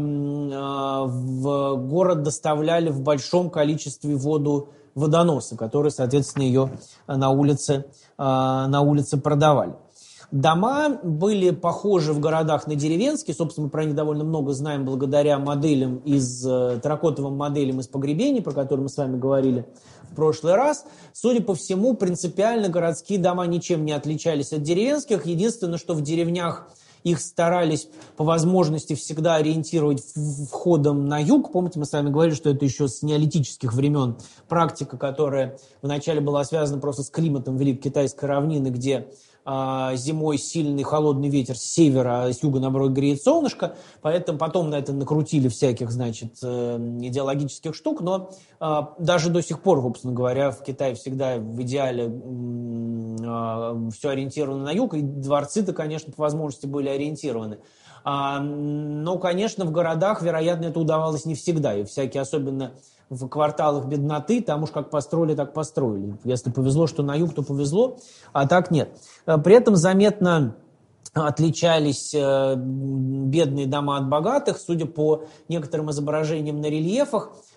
в город доставляли в большом количестве воду водоносы, которые, соответственно, ее на улице продавали. Дома были похожи в городах на деревенские, собственно, мы про них довольно много знаем благодаря моделям терракотовым моделям из погребений, про которые мы с вами говорили в прошлый раз. Судя по всему, принципиально городские дома ничем не отличались от деревенских. Единственное, что в деревнях их старались по возможности всегда ориентировать входом на юг. Помните, мы с вами говорили, что это еще с неолитических времен практика, которая вначале была связана просто с климатом Великой Китайской равнины, где зимой сильный холодный ветер с севера, а с юга, наоборот, греет солнышко. Поэтому потом на это накрутили всяких, значит, идеологических штук. Но даже до сих пор, собственно говоря, в Китае всегда в идеале все ориентировано на юг. И дворцы-то, конечно, по возможности были ориентированы. Но, конечно, в городах, вероятно, это удавалось не всегда. И всякие, особенно в кварталах бедноты, там уж как построили, так построили. Если повезло, что на юг, то повезло, а так нет. При этом заметно отличались бедные дома от богатых. Судя по некоторым изображениям на рельефах,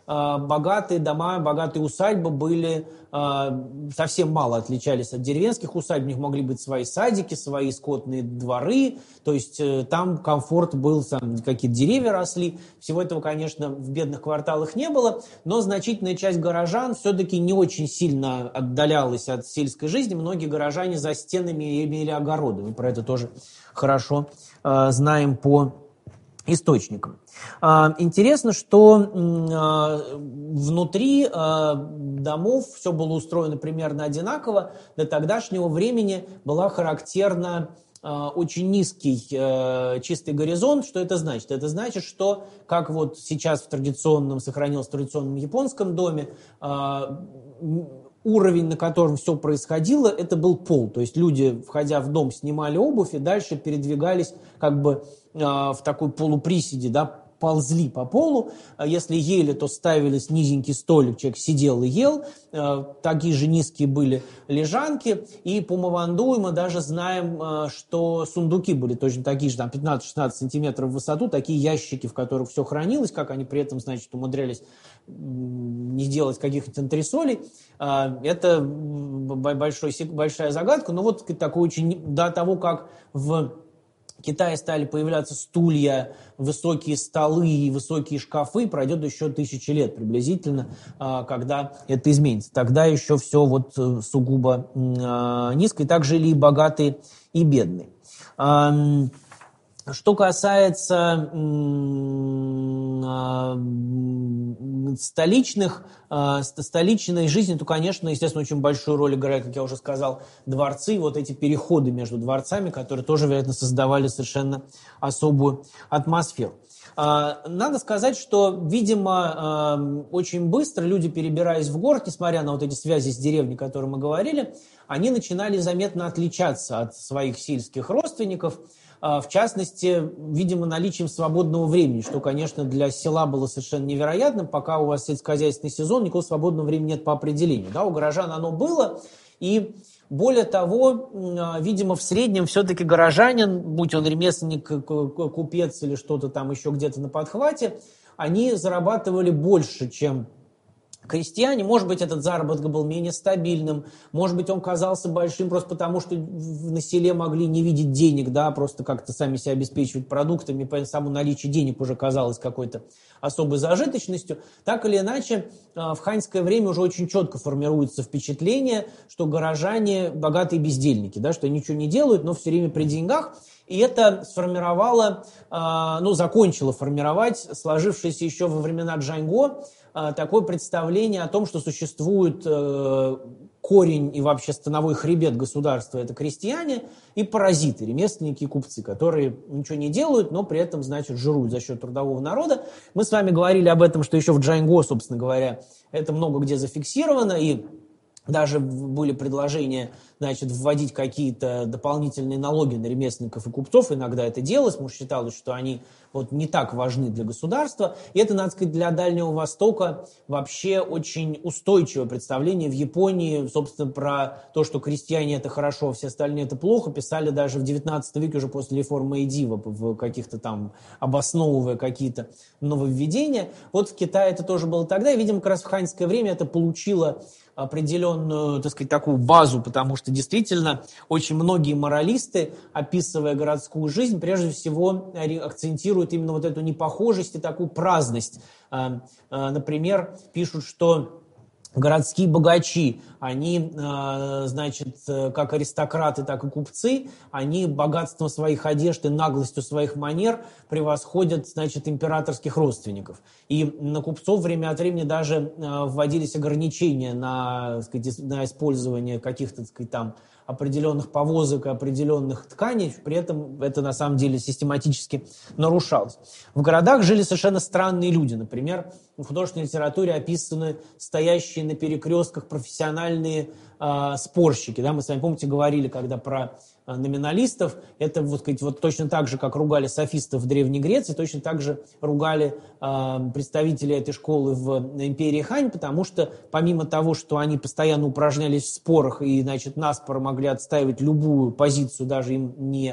богатые дома, богатые усадьбы были совсем мало отличались от деревенских усадьб. У них могли быть свои садики, свои скотные дворы, то есть там комфорт был, там какие-то деревья росли. Всего этого, конечно, в бедных кварталах не было, но значительная часть горожан все-таки не очень сильно отдалялась от сельской жизни. Многие горожане за стенами имели огороды. Мы про это тоже хорошо знаем по источникам. Интересно, что внутри домов все было устроено примерно одинаково. До тогдашнего времени была характерна очень низкий чистый горизонт. Что это значит? Это значит, что, как вот сейчас сохранилось в традиционном японском доме, уровень, на котором все происходило, это был пол. То есть люди, входя в дом, снимали обувь и дальше передвигались как бы в такой полуприседе, да, ползли по полу. Если ели, то ставились низенький столик, человек сидел и ел. Такие же низкие были лежанки. И по Мавандуи мы даже знаем, что сундуки были точно такие же, там 15-16 сантиметров в высоту, такие ящики, в которых все хранилось, как они при этом, значит, умудрялись не делать каких-то антресолей. Это большая загадка. Но вот такой очень, до того, как в Китае стали появляться стулья, высокие столы и высокие шкафы, пройдет еще 1000 лет приблизительно, когда это изменится. Тогда еще все вот сугубо низко, и так жили и богатые, и бедные. Что касается столичной жизни, то, конечно, естественно, очень большую роль играют, как я уже сказал, дворцы, вот эти переходы между дворцами, которые тоже, вероятно, создавали совершенно особую атмосферу. Надо сказать, что, видимо, очень быстро люди, перебираясь в город, несмотря на вот эти связи с деревней, о которых мы говорили, они начинали заметно отличаться от своих сельских родственников. В частности, видимо, наличием свободного времени, что, конечно, для села было совершенно невероятным. Пока у вас сельскохозяйственный сезон, никакого свободного времени нет по определению. Да, у горожан оно было, и более того, видимо, в среднем все-таки горожанин, будь он ремесленник, купец или что-то там еще где-то на подхвате, они зарабатывали больше, чем крестьяне. Может быть, этот заработок был менее стабильным, может быть, он казался большим просто потому, что на селе могли не видеть денег, да, просто как-то сами себя обеспечивать продуктами, поэтому само наличие денег уже казалось какой-то особой зажиточностью. Так или иначе, в ханьское время уже очень четко формируется впечатление, что горожане богатые бездельники, да, что они ничего не делают, но все время при деньгах. И это сформировало, закончило формировать сложившееся еще во времена Джаньго такое представление о том, что существует корень и вообще становой хребет государства – это крестьяне и паразиты, ремесленники и купцы, которые ничего не делают, но при этом, значит, жируют за счет трудового народа. Мы с вами говорили об этом, что еще в Джаньго, собственно говоря, это много где зафиксировано, и даже были предложения, значит, вводить какие-то дополнительные налоги на ремесленников и купцов. Иногда это делалось, потому что считалось, что они вот не так важны для государства. И это, надо сказать, для Дальнего Востока вообще очень устойчивое представление. В Японии, собственно, про то, что крестьяне это хорошо, а все остальные это плохо, писали даже в 19 веке, уже после реформы Эйдзи, в каких-то там, обосновывая какие-то нововведения. Вот в Китае это тоже было тогда, и, видимо, как раз в ханьское время это получило определенную, так сказать, такую базу, потому что действительно очень многие моралисты, описывая городскую жизнь, прежде всего акцентируют именно вот эту непохожесть и такую праздность. Например, пишут, что городские богачи, они, значит, как аристократы, так и купцы, они богатством своих одежд и наглостью своих манер превосходят, значит, императорских родственников. И на купцов время от времени даже вводились ограничения на, так сказать, на использование каких-то, так сказать, там определенных повозок и определенных тканей, при этом это на самом деле систематически нарушалось. В городах жили совершенно странные люди. Например, в художественной литературе описаны стоящие на перекрестках профессиональные спорщики. Да, мы с вами, помните, говорили, когда про номиналистов, это вот, сказать, вот точно так же, как ругали софистов в Древней Греции, точно так же ругали представителей этой школы в империи Хань, потому что помимо того, что они постоянно упражнялись в спорах и, значит, наспоро могли отстаивать любую позицию, даже им не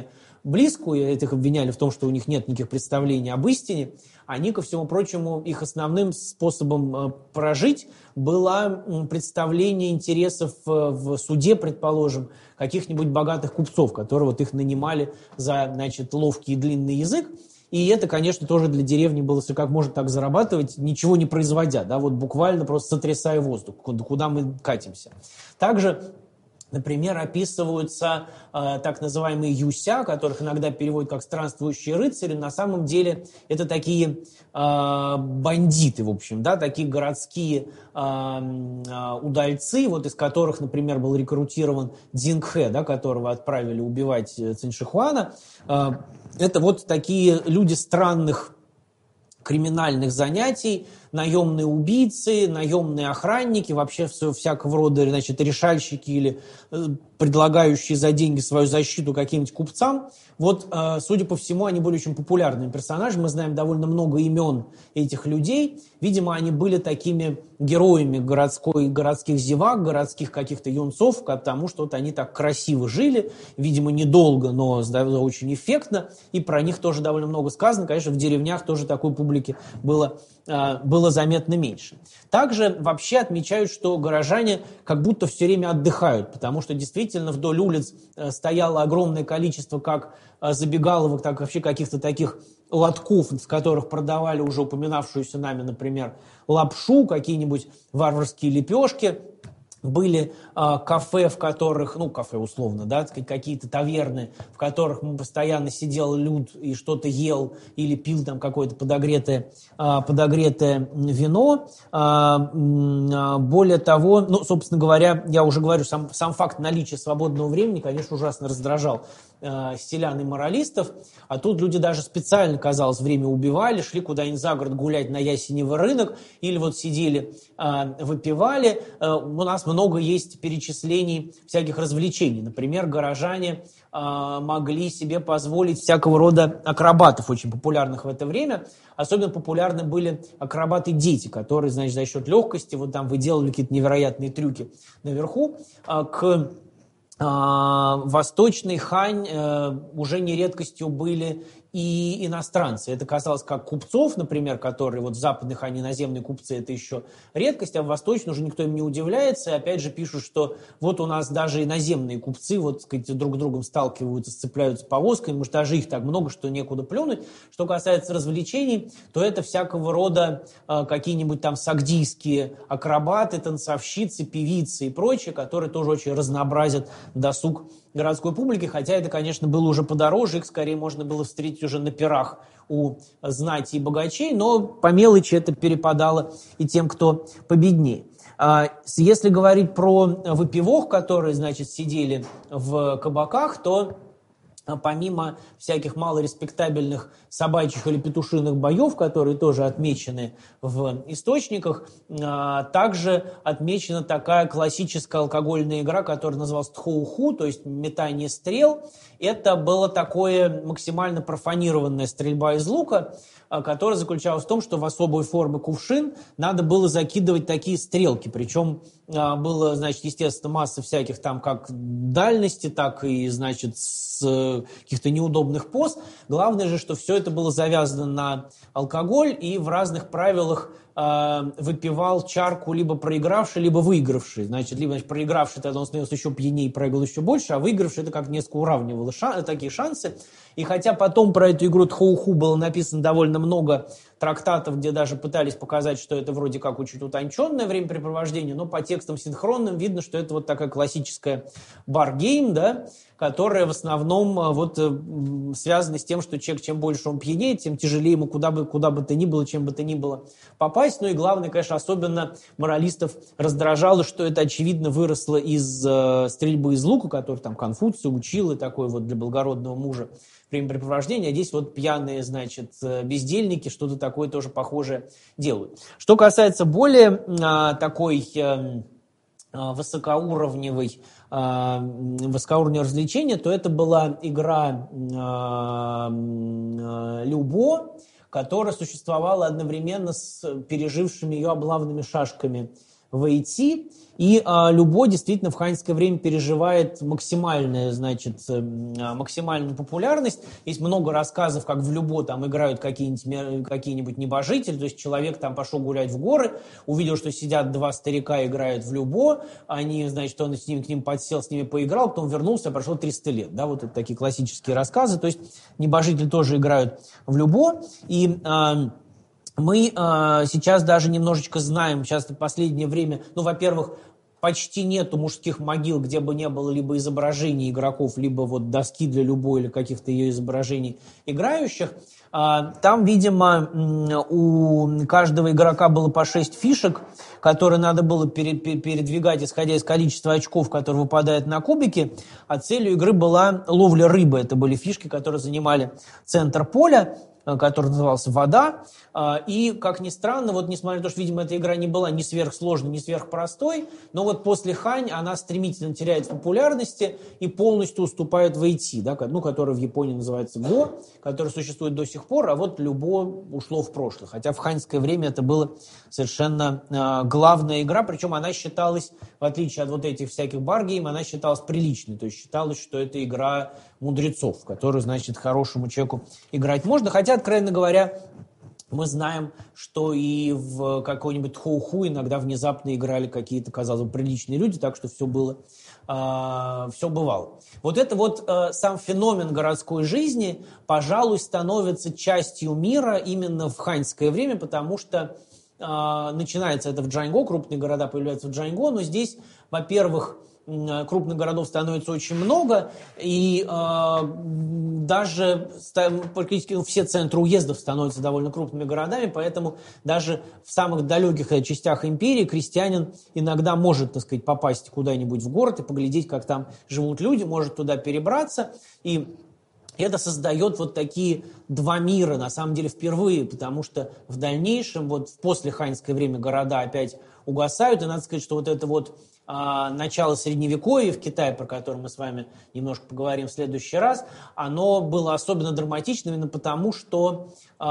близкую, этих обвиняли в том, что у них нет никаких представлений об истине, они, ко всему прочему, их основным способом прожить было представление интересов в суде, предположим, каких-нибудь богатых купцов, которые вот их нанимали за, значит, ловкий и длинный язык. И это, конечно, тоже для деревни было, если как можно так зарабатывать, ничего не производя, да, вот буквально просто сотрясая воздух, куда мы катимся. Также, например, описываются так называемые юся, которых иногда переводят как странствующие рыцари. На самом деле это такие бандиты, в общем, да, такие городские удальцы, вот из которых, например, был рекрутирован Дзингхэ, да, которого отправили убивать Цинь-Шихуана. Это вот такие люди странных криминальных занятий, наемные убийцы, наемные охранники, вообще всякого рода, значит, решальщики или предлагающие за деньги свою защиту каким-нибудь купцам. Вот, судя по всему, они были очень популярными персонажами. Мы знаем довольно много имен этих людей. Видимо, они были такими героями городских зевак, городских каких-то юнцов, потому что вот они так красиво жили, видимо, недолго, но очень эффектно, и про них тоже довольно много сказано. Конечно, в деревнях тоже такой публики было заметно меньше. Также вообще отмечают, что горожане как будто все время отдыхают, потому что действительно вдоль улиц стояло огромное количество как забегаловок, так вообще каких-то таких лотков, в которых продавали уже упоминавшуюся нами, например, лапшу, какие-нибудь варварские лепешки. Были кафе, в которых, ну, кафе условно, да, какие-то таверны, в которых постоянно сидел люд и что-то ел или пил там какое-то подогретое вино. Более того, ну, собственно говоря, я уже говорю, сам факт наличия свободного времени, конечно, ужасно раздражал селян и моралистов, а тут люди даже специально, казалось, время убивали, шли куда-нибудь за город гулять на Ясеневый рынок, или вот сидели, выпивали. У нас много есть перечислений всяких развлечений. Например, горожане могли себе позволить всякого рода акробатов, очень популярных в это время. Особенно популярны были акробаты-дети, которые, значит, за счет легкости вот там выделывали какие-то невероятные трюки наверху. К Восточной Хань уже не редкостью были и иностранцы. Это касалось как купцов, например, которые вот в Западной Хане иноземные купцы, это еще редкость, а в Восточной уже никто им не удивляется. И опять же пишут, что вот у нас даже иноземные купцы вот, сказать, друг с другом сталкиваются, сцепляются повозками, может, даже их так много, что некуда плюнуть. Что касается развлечений, то это всякого рода какие-нибудь там сагдийские акробаты, танцовщицы, певицы и прочее, которые тоже очень разнообразят досуг городской публики, хотя это, конечно, было уже подороже, их скорее можно было встретить уже на пирах у знати и богачей, но по мелочи это перепадало и тем, кто победнее. Если говорить про выпивок, которые, значит, сидели в кабаках, то помимо всяких малореспектабельных собачьих или петушиных боев, которые тоже отмечены в источниках, также отмечена такая классическая алкогольная игра, которая называлась тхоуху, то есть метание стрел. Это было такое максимально профанированная стрельба из лука, которая заключалась в том, что в особой форме кувшин надо было закидывать такие стрелки. Причем было, значит, естественно, масса всяких там как дальности, так и, значит, с каких-то неудобных поз. Главное же, что все это было завязано на алкоголь, и в разных правилах выпивал чарку либо проигравший, либо выигравший. Значит, либо проигравший, тогда он становился еще пьянее и проиграл еще больше, а выигравший это как несколько уравнивало такие шансы. И хотя потом про эту игру тхоуху было написано довольно много трактатов, где даже пытались показать, что это вроде как очень утонченное времяпрепровождение, но по текстам синхронным видно, что это вот такая классическая бар-гейм, да, которая в основном вот связана с тем, что человек, чем больше он пьянеет, тем тяжелее ему куда бы то ни было, чем бы то ни было попасть. Ну и главное, конечно, особенно моралистов раздражало, что это, очевидно, выросло из стрельбы из лука, который там Конфуций учил, и такой вот для благородного мужа времяпрепровождение, а здесь вот пьяные, значит, бездельники что-то такое тоже похожее делают. Что касается более такой высокоуровневого развлечения, то это была игра Любо, которая существовала одновременно с пережившими ее облавными шашками Вэйци. И Любо действительно в ханьское время переживает максимальную популярность. Есть много рассказов, как в Любо там играют какие-нибудь небожители. То есть человек там пошел гулять в горы, увидел, что сидят два старика, играют в Любо. Они, значит, он к ним подсел, с ними поиграл, потом вернулся, прошло 300 лет. Да, вот это такие классические рассказы. То есть небожители тоже играют в Любо. И мы сейчас даже немножечко знаем, сейчас в последнее время, во-первых, почти нету мужских могил, где бы не было либо изображений игроков, либо вот доски для Любо или каких-то ее изображений играющих. Там, видимо, у каждого игрока было по 6 фишек, которые надо было передвигать, исходя из количества очков, которые выпадают на кубики. А целью игры была ловля рыбы. Это были фишки, которые занимали центр поля, который назывался «Вода». И, как ни странно, вот несмотря на то, что, видимо, эта игра не была ни сверхсложной, ни сверхпростой, но вот после Хань она стремительно теряет в популярности и полностью уступает Вэйци, да, который в Японии называется Го, который существует до сих пор, а вот Любо ушло в прошлое. Хотя в ханьское время это была совершенно главная игра, причем она считалась, в отличие от вот этих всяких баргейм, она считалась приличной, то есть считалось, что это игра мудрецов, в которую, значит, хорошему человеку играть можно, хотя, откровенно говоря, мы знаем, что и в какой-нибудь Хоуху иногда внезапно играли какие-то, казалось бы, приличные люди, так что все бывало. Вот это вот сам феномен городской жизни, пожалуй, становится частью мира именно в ханьское время, потому что начинается это в Джаньго, крупные города появляются в Джаньго, но здесь, во-первых, крупных городов становится очень много, и даже практически все центры уездов становятся довольно крупными городами, поэтому даже в самых далеких частях империи крестьянин иногда может, так сказать, попасть куда-нибудь в город и поглядеть, как там живут люди, может туда перебраться, и это создает вот такие два мира, на самом деле, впервые, потому что в дальнейшем, вот в послеханьское время города опять угасают, и надо сказать, что вот это вот начало Средневековья в Китае, про которое мы с вами немножко поговорим в следующий раз, оно было особенно драматичным именно потому, что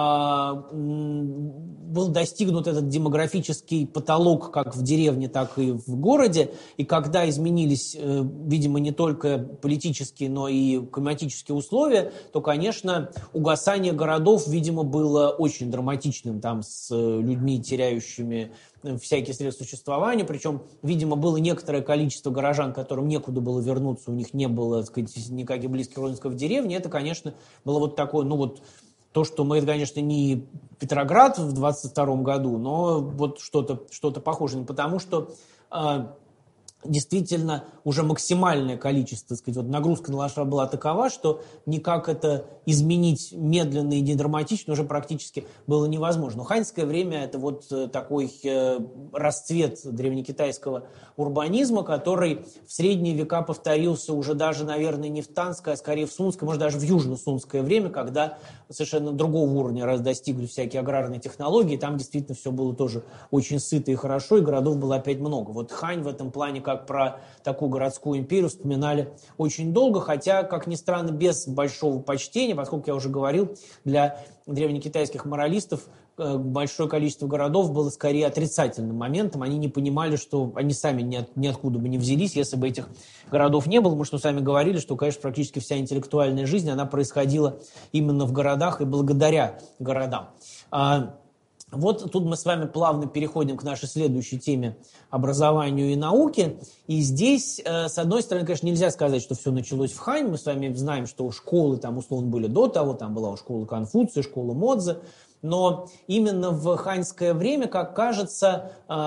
был достигнут этот демографический потолок как в деревне, так и в городе, и когда изменились, видимо, не только политические, но и климатические условия, то, конечно, угасание городов, видимо, было очень драматичным, там, с людьми, теряющими всякие средства существования, причем, видимо, было некоторое количество горожан, которым некуда было вернуться, у них не было, так сказать, никаких близких родственников в деревне, это, конечно, было вот такое, то, что мы, это, конечно, не Петроград в 22 году, но вот что-то похожее, потому что действительно уже максимальное количество, так сказать, вот нагрузка на лошадь была такова, что никак это изменить медленно и не драматично уже практически было невозможно. Но ханьское время – это вот такой расцвет древнекитайского урбанизма, который в средние века повторился уже даже, наверное, не в Танское, а скорее в Сунское, может, даже в южно-сунское время, когда совершенно другого уровня раз достигли всякие аграрные технологии, там действительно все было тоже очень сыто и хорошо, и городов было опять много. Вот Хань в этом плане, как про такую городскую империю, вспоминали очень долго, хотя, как ни странно, без большого почтения, поскольку я уже говорил, для древнекитайских моралистов большое количество городов было скорее отрицательным моментом. Они не понимали, что они сами ниоткуда бы не взялись, если бы этих городов не было. Мы что сами говорили, что, конечно, практически вся интеллектуальная жизнь, она происходила именно в городах и благодаря городам. Вот тут мы с вами плавно переходим к нашей следующей теме – образованию и науке. И здесь, с одной стороны, конечно, нельзя сказать, что все началось в Хань. Мы с вами знаем, что школы там условно были до того, там была школа Конфуция, школа Модзе. Но именно в ханьское время, как кажется,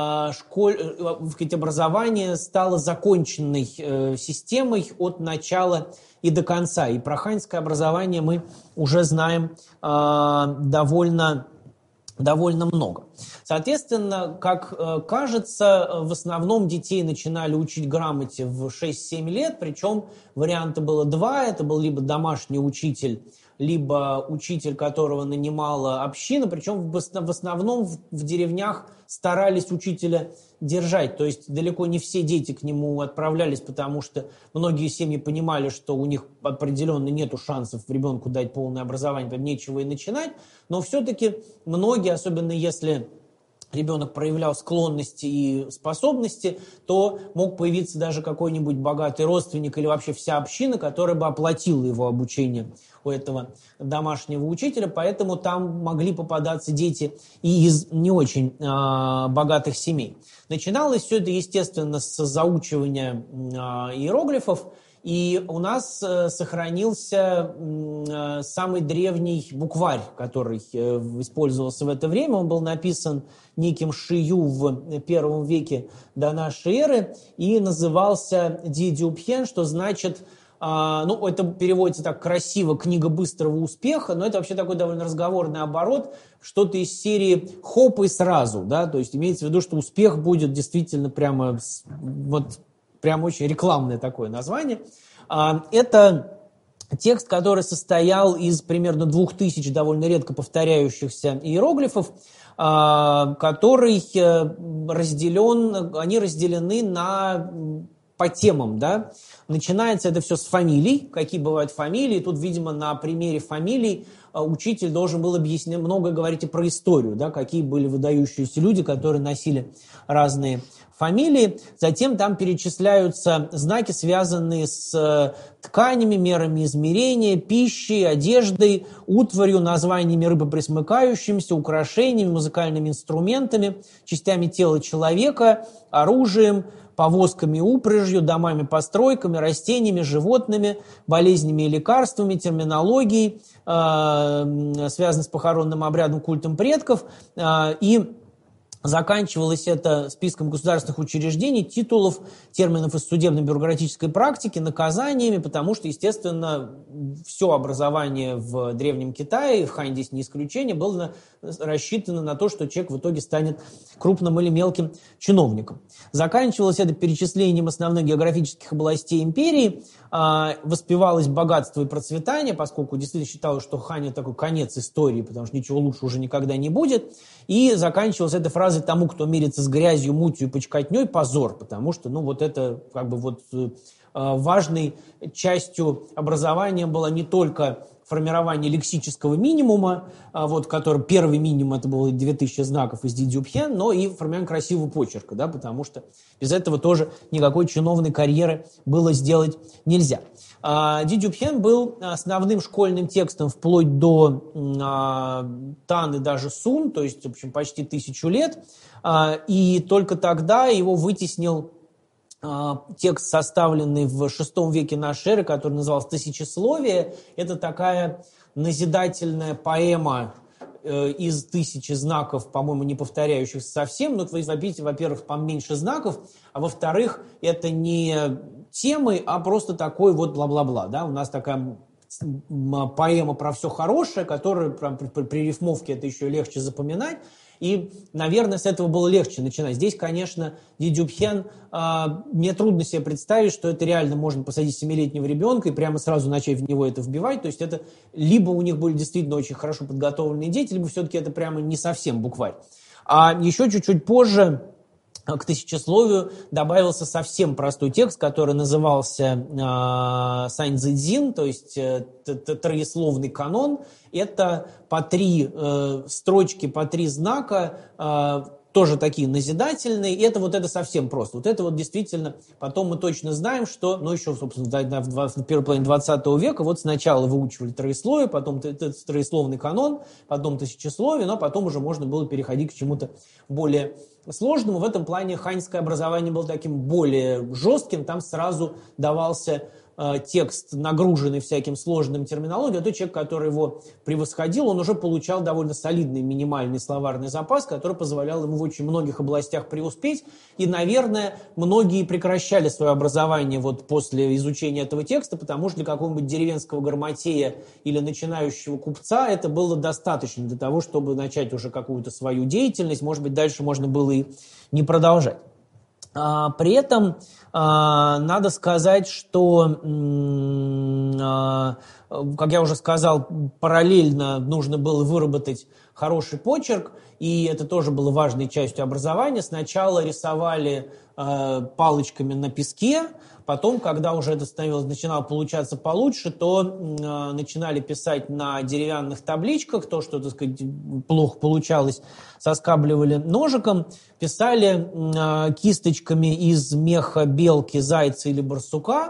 образование стало законченной системой от начала и до конца. И про ханьское образование мы уже знаем довольно много. Соответственно, как кажется, в основном детей начинали учить грамоте в 6-7 лет, причем варианта было два. Это был либо домашний учитель, либо учитель, которого нанимала община, причем в основном в деревнях старались учителя держать, то есть далеко не все дети к нему отправлялись, потому что многие семьи понимали, что у них определенно нету шансов ребенку дать полное образование, там нечего и начинать, но все-таки многие, особенно если ребенок проявлял склонности и способности, то мог появиться даже какой-нибудь богатый родственник или вообще вся община, которая бы оплатила его обучение у этого домашнего учителя. Поэтому там могли попадаться дети и из не очень богатых семей. Начиналось все это, естественно, с заучивания иероглифов. И у нас сохранился самый древний букварь, который использовался в это время. Он был написан неким Шию в первом веке до нашей эры и назывался Дидюпхен, что значит, это переводится так красиво, книга быстрого успеха, но это вообще такой довольно разговорный оборот, что-то из серии «хоп» и сразу, да, то есть имеется в виду, что успех будет действительно прямо очень рекламное такое название. Это текст, который состоял из примерно 2000 довольно редко повторяющихся иероглифов, они разделены по темам, да. Начинается это все с фамилий, какие бывают фамилии. Тут, видимо, на примере фамилий учитель должен был объяснять, много говорить и про историю, да, какие были выдающиеся люди, которые носили разные фамилии. Затем там перечисляются знаки, связанные с тканями, мерами измерения, пищей, одеждой, утварью, названиями рыбопресмыкающимся, украшениями, музыкальными инструментами, частями тела человека, оружием, повозками, упряжью, домами, постройками, растениями, животными, болезнями и лекарствами, терминологией, связанной с похоронным обрядом, культом предков, и заканчивалось это списком государственных учреждений, титулов, терминов из судебно-бюрократической практики, наказаниями, потому что, естественно, все образование в Древнем Китае, и в Хань здесь не исключение, было рассчитано на то, что человек в итоге станет крупным или мелким чиновником. Заканчивалось это перечислением основных географических областей империи, воспевалось богатство и процветание, поскольку действительно считалось, что Хань – это такой конец истории, потому что ничего лучше уже никогда не будет, и заканчивалась эта фраза «тому, кто мирится с грязью, мутью и почкотней, позор», потому что, это важной частью образования было не только формирование лексического минимума, который первый минимум это было 2000 знаков из Дидюпхен, но и формирование красивого почерка, да, потому что без этого тоже никакой чиновной карьеры было сделать нельзя. Дидюпхен был основным школьным текстом вплоть до Тан и даже Сун, то есть, в общем, почти 1000 лет, и только тогда его вытеснил текст, составленный в VI веке нашей эры, который назывался «Тысячесловие». Это такая назидательная поэма из 1000 знаков, по-моему, не повторяющихся совсем. Вы видите, во-первых, поменьше знаков, а во-вторых, это не темы, а просто такой бла-бла-бла. Да? У нас такая поэма про все хорошее, которая при рифмовке это еще легче запоминать. И, наверное, с этого было легче начинать. Здесь, конечно, Дидюпхен, мне трудно себе представить, что это реально можно посадить 7-летнего ребенка и прямо сразу начать в него это вбивать. То есть это либо у них были действительно очень хорошо подготовленные дети, либо все-таки это прямо не совсем букварь. А еще чуть-чуть позже к тысячесловию добавился совсем простой текст, который назывался Саньцзэцзин, то есть троесловный канон. Это по 3 строчки, по 3 знака, тоже такие назидательные, и это совсем просто. Это действительно, потом мы точно знаем, что, еще, собственно, в первой половине 20 века сначала выучивали троесловие, потом троесловный канон, потом тысячесловие, но потом уже можно было переходить к чему-то более сложному. В этом плане ханьское образование было таким более жестким, там сразу давался текст, нагруженный всяким сложным терминологией, а тот человек, который его превосходил, он уже получал довольно солидный минимальный словарный запас, который позволял ему в очень многих областях преуспеть. И, наверное, многие прекращали свое образование после изучения этого текста, потому что для какого-нибудь деревенского грамотея или начинающего купца это было достаточно для того, чтобы начать уже какую-то свою деятельность. Может быть, дальше можно было и не продолжать. При этом надо сказать, что, как я уже сказал, параллельно нужно было выработать хороший почерк, и это тоже было важной частью образования. Сначала рисовали палочками на песке, Потом, когда уже это начинало получаться получше, то начинали писать на деревянных табличках. То, что, так сказать, плохо получалось, соскабливали ножиком. Писали кисточками из меха белки, зайца или барсука.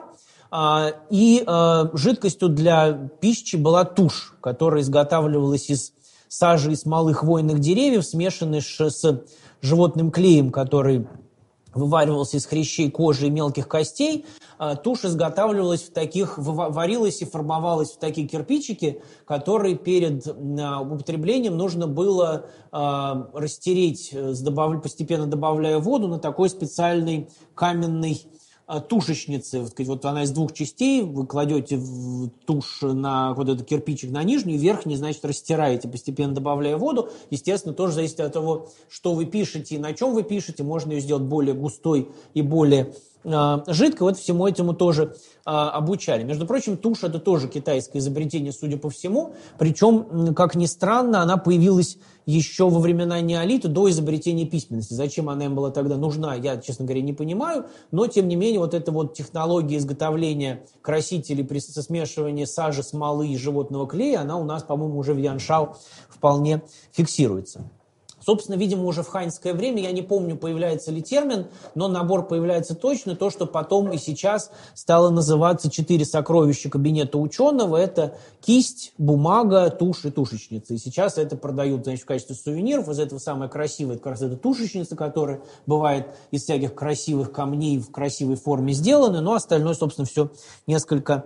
И жидкостью для пищи была тушь, которая изготавливалась из сажи и смолы хвойных деревьев, смешанной с животным клеем, который вываривался из хрящей кожи и мелких костей. Тушь изготавливалась варилась и формовалась в такие кирпичики, которые перед употреблением нужно было растереть, постепенно добавляя воду, на такой специальной каменной тушечницы. Вот она из двух частей, вы кладете тушь на вот этот кирпичик на нижнюю, верхний, значит, растираете, постепенно добавляя воду. Естественно, тоже зависит от того, что вы пишете и на чем вы пишете. Можно ее сделать более густой и более жидкой. Вот всему этому тоже обучали. Между прочим, тушь – это тоже китайское изобретение, судя по всему. Причем, как ни странно, она появилась еще во времена неолита, до изобретения письменности. Зачем она им была тогда нужна, я, честно говоря, не понимаю. Но, тем не менее, вот эта вот технология изготовления красителей при смешивании сажи, смолы и животного клея, она у нас, по-моему, уже в Яншао вполне фиксируется. Собственно, видимо, уже в ханьское время, я не помню, появляется ли термин, но набор появляется точно, то, что потом и сейчас стало называться 4 сокровища кабинета ученого. Это кисть, бумага, тушь и тушечница. И сейчас это продают, значит, в качестве сувениров. Из этого самое красивое, это как раз эта тушечница, которая бывает из всяких красивых камней в красивой форме сделана, но остальное, собственно, все несколько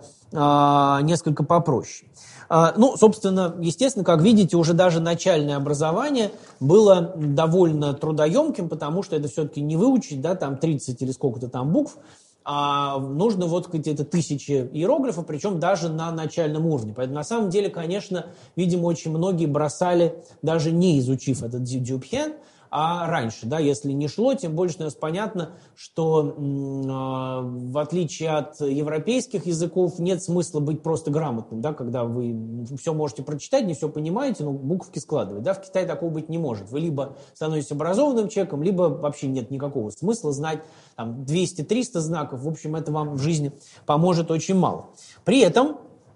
попроще. Ну, собственно, естественно, как видите, уже даже начальное образование было довольно трудоемким, потому что это все-таки не выучить, да, там 30 или сколько-то там букв, а нужно вот это 1000 иероглифов, причем даже на начальном уровне. Поэтому на самом деле, конечно, видимо, очень многие бросали, даже не изучив этот дзюдзюпхен, а раньше, да, если не шло, тем более, что у нас понятно, что в отличие от европейских языков нет смысла быть просто грамотным, да, когда вы все можете прочитать, не все понимаете, но буковки складывать, да, в Китае такого быть не может. Вы либо становитесь образованным человеком, либо вообще нет никакого смысла знать там 200-300 знаков, в общем, это вам в жизни поможет очень мало. При этом,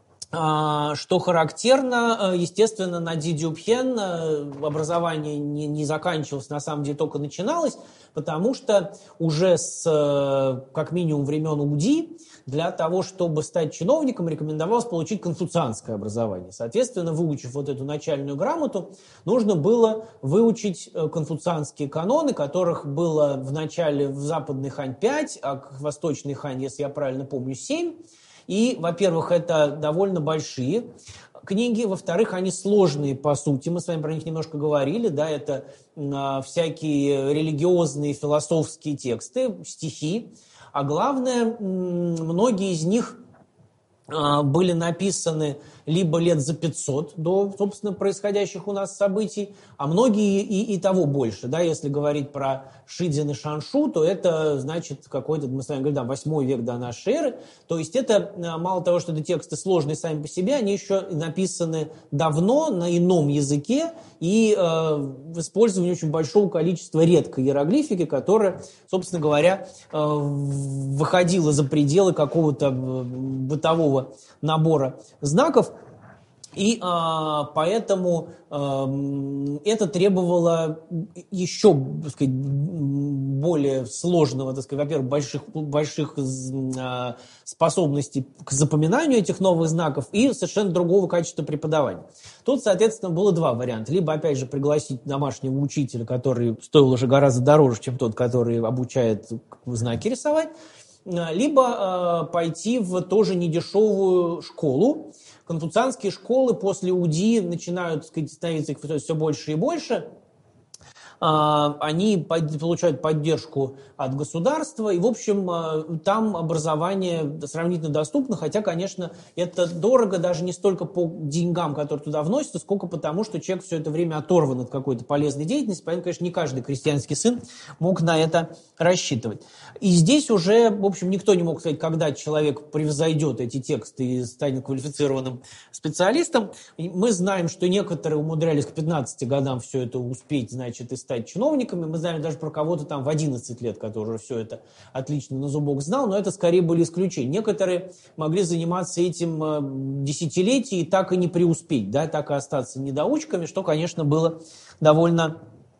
что характерно, естественно, на Дидюпхен образование не заканчивалось, на самом деле только начиналось, потому что уже с, как минимум, времен Уди для того, чтобы стать чиновником, рекомендовалось получить конфуцианское образование. Соответственно, выучив вот эту начальную грамоту, нужно было выучить конфуцианские каноны, которых было в начале в Западной Хань 5, а в Восточной Хань, если я правильно помню, 7. И, во-первых, это довольно большие книги, во-вторых, они сложные по сути, мы с вами про них немножко говорили, да, это всякие религиозные, философские тексты, стихи, а главное, многие из них были написаны либо лет за 500 до, собственно, происходящих у нас событий, а многие и того больше. Да? Если говорить про Шидзин и Шаншу, то это, значит, какой-то, мы с вами говорим, да, 8 век до нашей эры. То есть это, мало того, что это тексты сложные сами по себе, они еще написаны давно на ином языке и в использовании очень большого количества редкой иероглифики, которая, собственно говоря, выходила за пределы какого-то бытового набора знаков. И поэтому это требовало еще, так сказать, более сложного, так сказать, во-первых, больших способностей к запоминанию этих новых знаков и совершенно другого качества преподавания. Тут, соответственно, было два варианта. Либо, опять же, пригласить домашнего учителя, который стоил уже гораздо дороже, чем тот, который обучает знаки рисовать, либо пойти в тоже недешевую школу. Конфуцианские школы после УДИ начинают, так сказать, становиться их все больше и больше. Они получают поддержку от государства, и, в общем, там образование сравнительно доступно, хотя, конечно, это дорого даже не столько по деньгам, которые туда вносятся, сколько потому, что человек все это время оторван от какой-то полезной деятельности, поэтому, конечно, не каждый крестьянский сын мог на это рассчитывать. И здесь уже, в общем, никто не мог сказать, когда человек превзойдет эти тексты и станет квалифицированным специалистом. Мы знаем, что некоторые умудрялись к 15 годам все это успеть, значит, и стать стать чиновниками. Мы знаем даже про кого-то там в 11 лет, который все это отлично на зубок знал, но это скорее были исключения. Некоторые могли заниматься этим десятилетия и так и не преуспеть, да, так и остаться недоучками, что, конечно, было довольно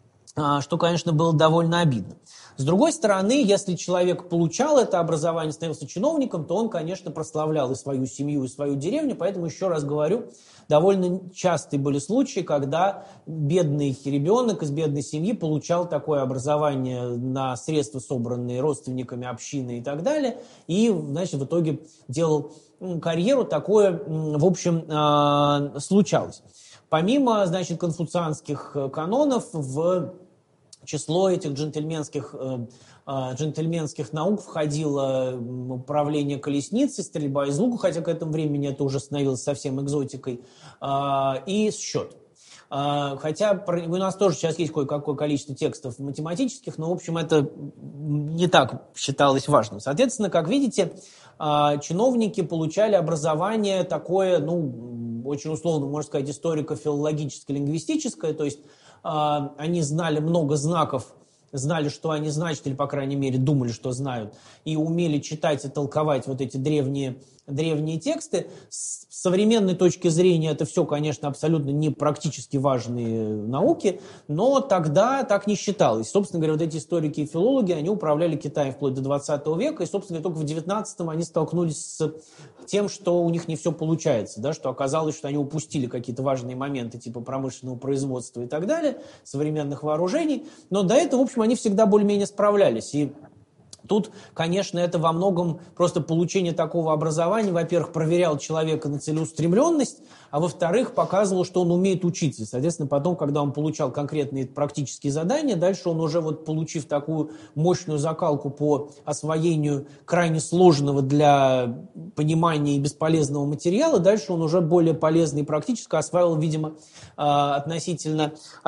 обидно. С другой стороны, если человек получал это образование, становился чиновником, то он, конечно, прославлял и свою семью, и свою деревню. Поэтому, еще раз говорю, довольно частые были случаи, когда бедный ребенок из бедной семьи получал такое образование на средства, собранные родственниками общины и так далее, и, значит, в итоге делал карьеру. Такое, в общем, случалось. Помимо, значит, конфуцианских канонов, в число этих джентльменских наук входило управление колесницей, стрельба из лука, хотя к этому времени это уже становилось совсем экзотикой, и счет. Хотя у нас тоже сейчас есть кое-какое количество текстов математических, но, в общем, это не так считалось важным. Соответственно, как видите, чиновники получали образование такое, очень условно, можно сказать, историко-филологическое, лингвистическое, то есть они знали много знаков, знали, что они значат, или, по крайней мере, думали, что знают, и умели читать и толковать вот эти древние тексты. С современной точки зрения это все, конечно, абсолютно не практически важные науки, но тогда так не считалось. Собственно говоря, вот эти историки и филологи, они управляли Китаем вплоть до 20 века, и, собственно говоря, только в 19-м они столкнулись с тем, что у них не все получается, да, что оказалось, что они упустили какие-то важные моменты типа промышленного производства и так далее, современных вооружений, но до этого, в общем, они всегда более-менее справлялись. И тут, конечно, это во многом просто получение такого образования, во-первых, проверял человека на целеустремленность, а во-вторых, показывал, что он умеет учиться. Соответственно, потом, когда он получал конкретные практические задания, дальше он уже, получив такую мощную закалку по освоению крайне сложного для понимания и бесполезного материала, дальше он уже более полезно и практически осваивал, видимо, относительно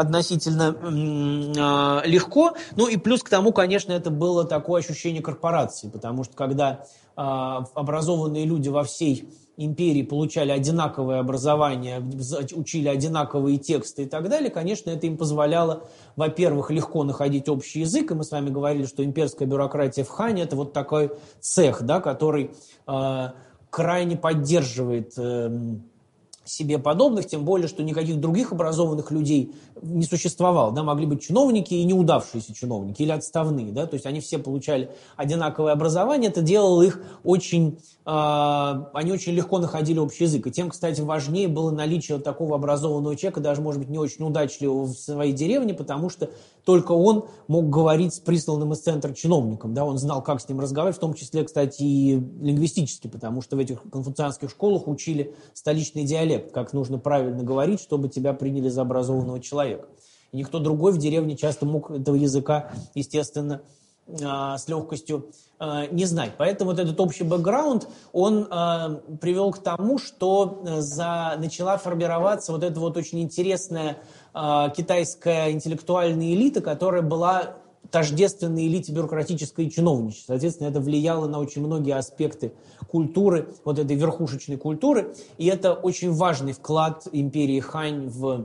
легко. Ну и плюс к тому, конечно, это было такое ощущение корпорации, потому что когда образованные люди во всей империи получали одинаковое образование, учили одинаковые тексты и так далее, конечно, это им позволяло, во-первых, легко находить общий язык, и мы с вами говорили, что имперская бюрократия в Хане – это вот такой цех, да, который крайне поддерживает себе подобных, тем более, что никаких других образованных людей не существовало. Да, могли быть чиновники и неудавшиеся чиновники, или отставные. Да, то есть они все получали одинаковое образование, это делало их очень... они очень легко находили общий язык. И тем, кстати, важнее было наличие такого образованного человека, даже, может быть, не очень удачливого в своей деревне, потому что только он мог говорить с присланным из центра чиновником. Да, он знал, как с ним разговаривать, в том числе, кстати, и лингвистически, потому что в этих конфуцианских школах учили столичный диалект, как нужно правильно говорить, чтобы тебя приняли за образованного человека. И никто другой в деревне часто мог этого языка, естественно, с легкостью не знать. Поэтому вот этот общий бэкграунд, он привел к тому, что начала формироваться вот эта вот очень интересная китайская интеллектуальная элита, которая была тождественной элите бюрократической и чиновничества. Соответственно, это влияло на очень многие аспекты культуры, вот этой верхушечной культуры, и это очень важный вклад империи Хань в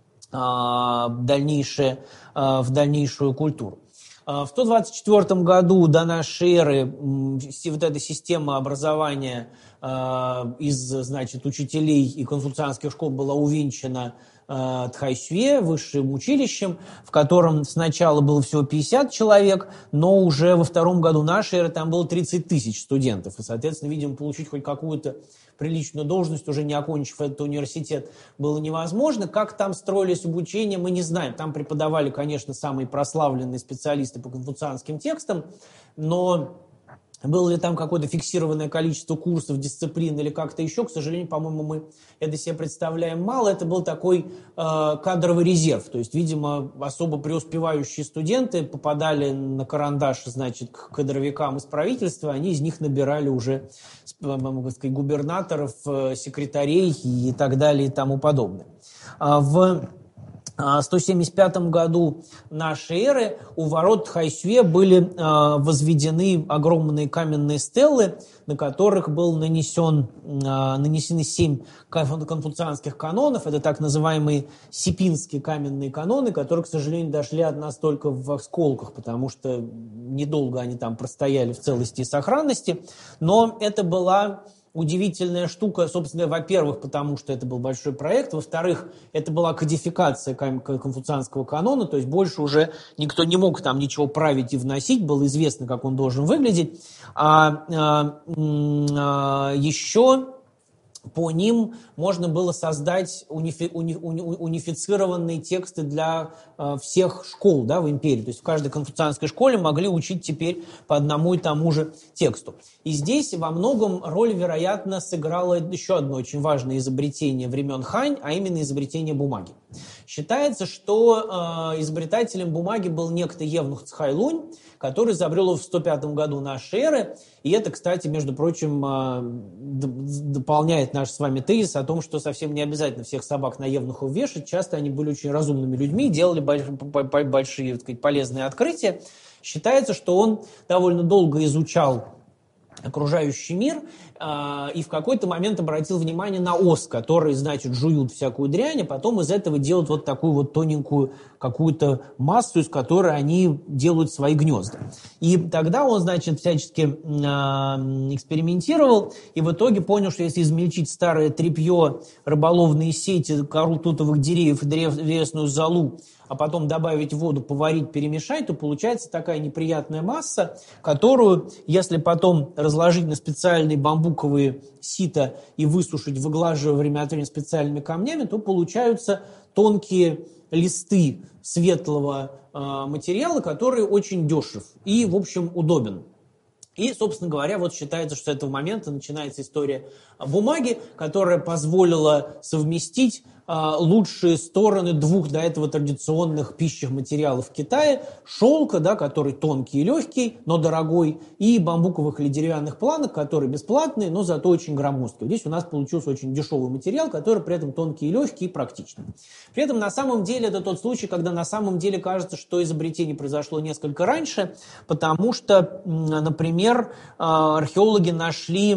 дальнейшую культуру. В 124 году до нашей эры вот эта система образования из, значит, учителей и конфуцианских школ была увенчана Тхайсюэ, высшим училищем, в котором сначала было всего 50 человек, но уже во втором году нашей эры там было 30 тысяч студентов. И, соответственно, видимо, получить хоть какую-то приличную должность, уже не окончив этот университет, было невозможно. Как там строились обучение, мы не знаем. Там преподавали, конечно, самые прославленные специалисты по конфуцианским текстам, но было ли там какое-то фиксированное количество курсов, дисциплин или как-то еще, к сожалению, по-моему, мы это себе представляем мало. Это был такой кадровый резерв. То есть, видимо, особо преуспевающие студенты попадали на карандаш, значит, к кадровикам из правительства, они из них набирали уже, могу сказать, губернаторов, секретарей и так далее и тому подобное. В 175 году нашей эры у ворот Хайсюэ были возведены огромные каменные стелы, на которых был нанесены 7 конфуцианских канонов. Это так называемые сипинские каменные каноны, которые, к сожалению, дошли от нас только в осколках, потому что недолго они там простояли в целости и сохранности. Но это была удивительная штука, собственно, во-первых, потому что это был большой проект, во-вторых, это была кодификация конфуцианского канона, то есть больше уже никто не мог там ничего править и вносить, было известно, как он должен выглядеть. Еще по ним можно было создать унифицированные тексты для всех школ, да, в империи. То есть в каждой конфуцианской школе могли учить теперь по одному и тому же тексту. И здесь во многом роль, вероятно, сыграло еще одно очень важное изобретение времен Хань, а именно изобретение бумаги. Считается, что изобретателем бумаги был некто Евнух Цхайлунь, который изобрел его в 105 году нашей эры. И это, кстати, между прочим, дополняет наш с вами тезис о том, что совсем не обязательно всех собак на евнухов вешать. Часто они были очень разумными людьми, делали большие, так сказать, полезные открытия. Считается, что он довольно долго изучал окружающий мир и в какой-то момент обратил внимание на ос, которые, значит, жуют всякую дрянь, а потом из этого делают вот такую вот тоненькую какую-то массу, из которой они делают свои гнезда. И тогда он, значит, всячески экспериментировал и в итоге понял, что если измельчить старое тряпье, рыболовные сети, кору тутовых деревьев и древесную золу, а потом добавить воду, поварить, перемешать, то получается такая неприятная масса, которую, если потом разложить на специальные бамбуковые сито и высушить, выглаживая время от времени специальными камнями, то получаются тонкие листы светлого материала, который очень дешев и, в общем, удобен. И, собственно говоря, вот считается, что с этого момента начинается история бумаги, которая позволила совместить лучшие стороны двух до этого традиционных пищевых материалов в Китае: шелка, да, который тонкий и легкий, но дорогой, и бамбуковых или деревянных планок, которые бесплатные, но зато очень громоздкие. Здесь у нас получился очень дешевый материал, который при этом тонкий и легкий и практичный. При этом на самом деле это тот случай, когда на самом деле кажется, что изобретение произошло несколько раньше, потому что, например, археологи нашли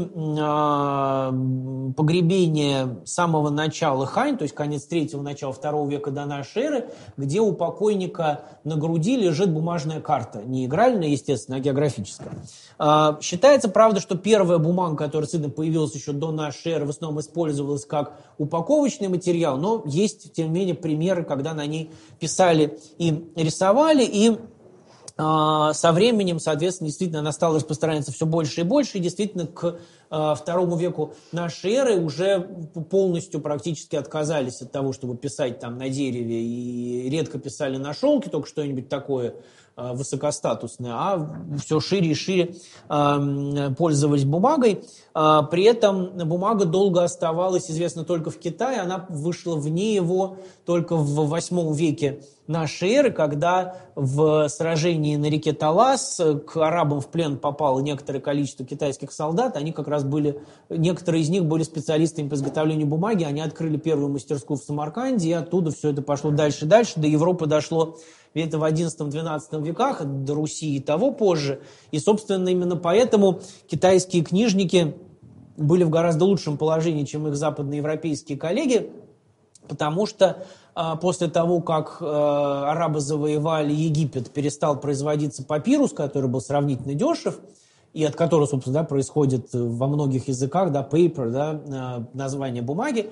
погребение самого начала Хань, то есть конец 3-го, начало 2 века до нашей эры, где у покойника на груди лежит бумажная карта. Не игральная, естественно, а географическая. Считается, правда, что первая бумага, которая появилась еще до нашей эры, в основном использовалась как упаковочный материал, но есть, тем не менее, примеры, когда на ней писали и рисовали, и со временем, соответственно, действительно она стала распространяться все больше и больше, и действительно к 2 веку нашей эры уже полностью практически отказались от того, чтобы писать там на дереве, и редко писали на шелке, только что-нибудь такое высокостатусное, а все шире и шире пользовались бумагой. При этом бумага долго оставалась известна только в Китае, она вышла вне его только в 8 веке нашей эры, когда в сражении на реке Талас к арабам в плен попало некоторое количество китайских солдат. Они как раз некоторые из них были специалистами по изготовлению бумаги, они открыли первую мастерскую в Самарканде, и оттуда все это пошло дальше и дальше, до Европы дошло где-то в XI-XII веках, до Руси и того позже. И, собственно, именно поэтому китайские книжники были в гораздо лучшем положении, чем их западноевропейские коллеги, потому что после того, как арабы завоевали Египет, перестал производиться папирус, который был сравнительно дешев, и от которого, собственно, да, происходит во многих языках, да, paper, да, название бумаги.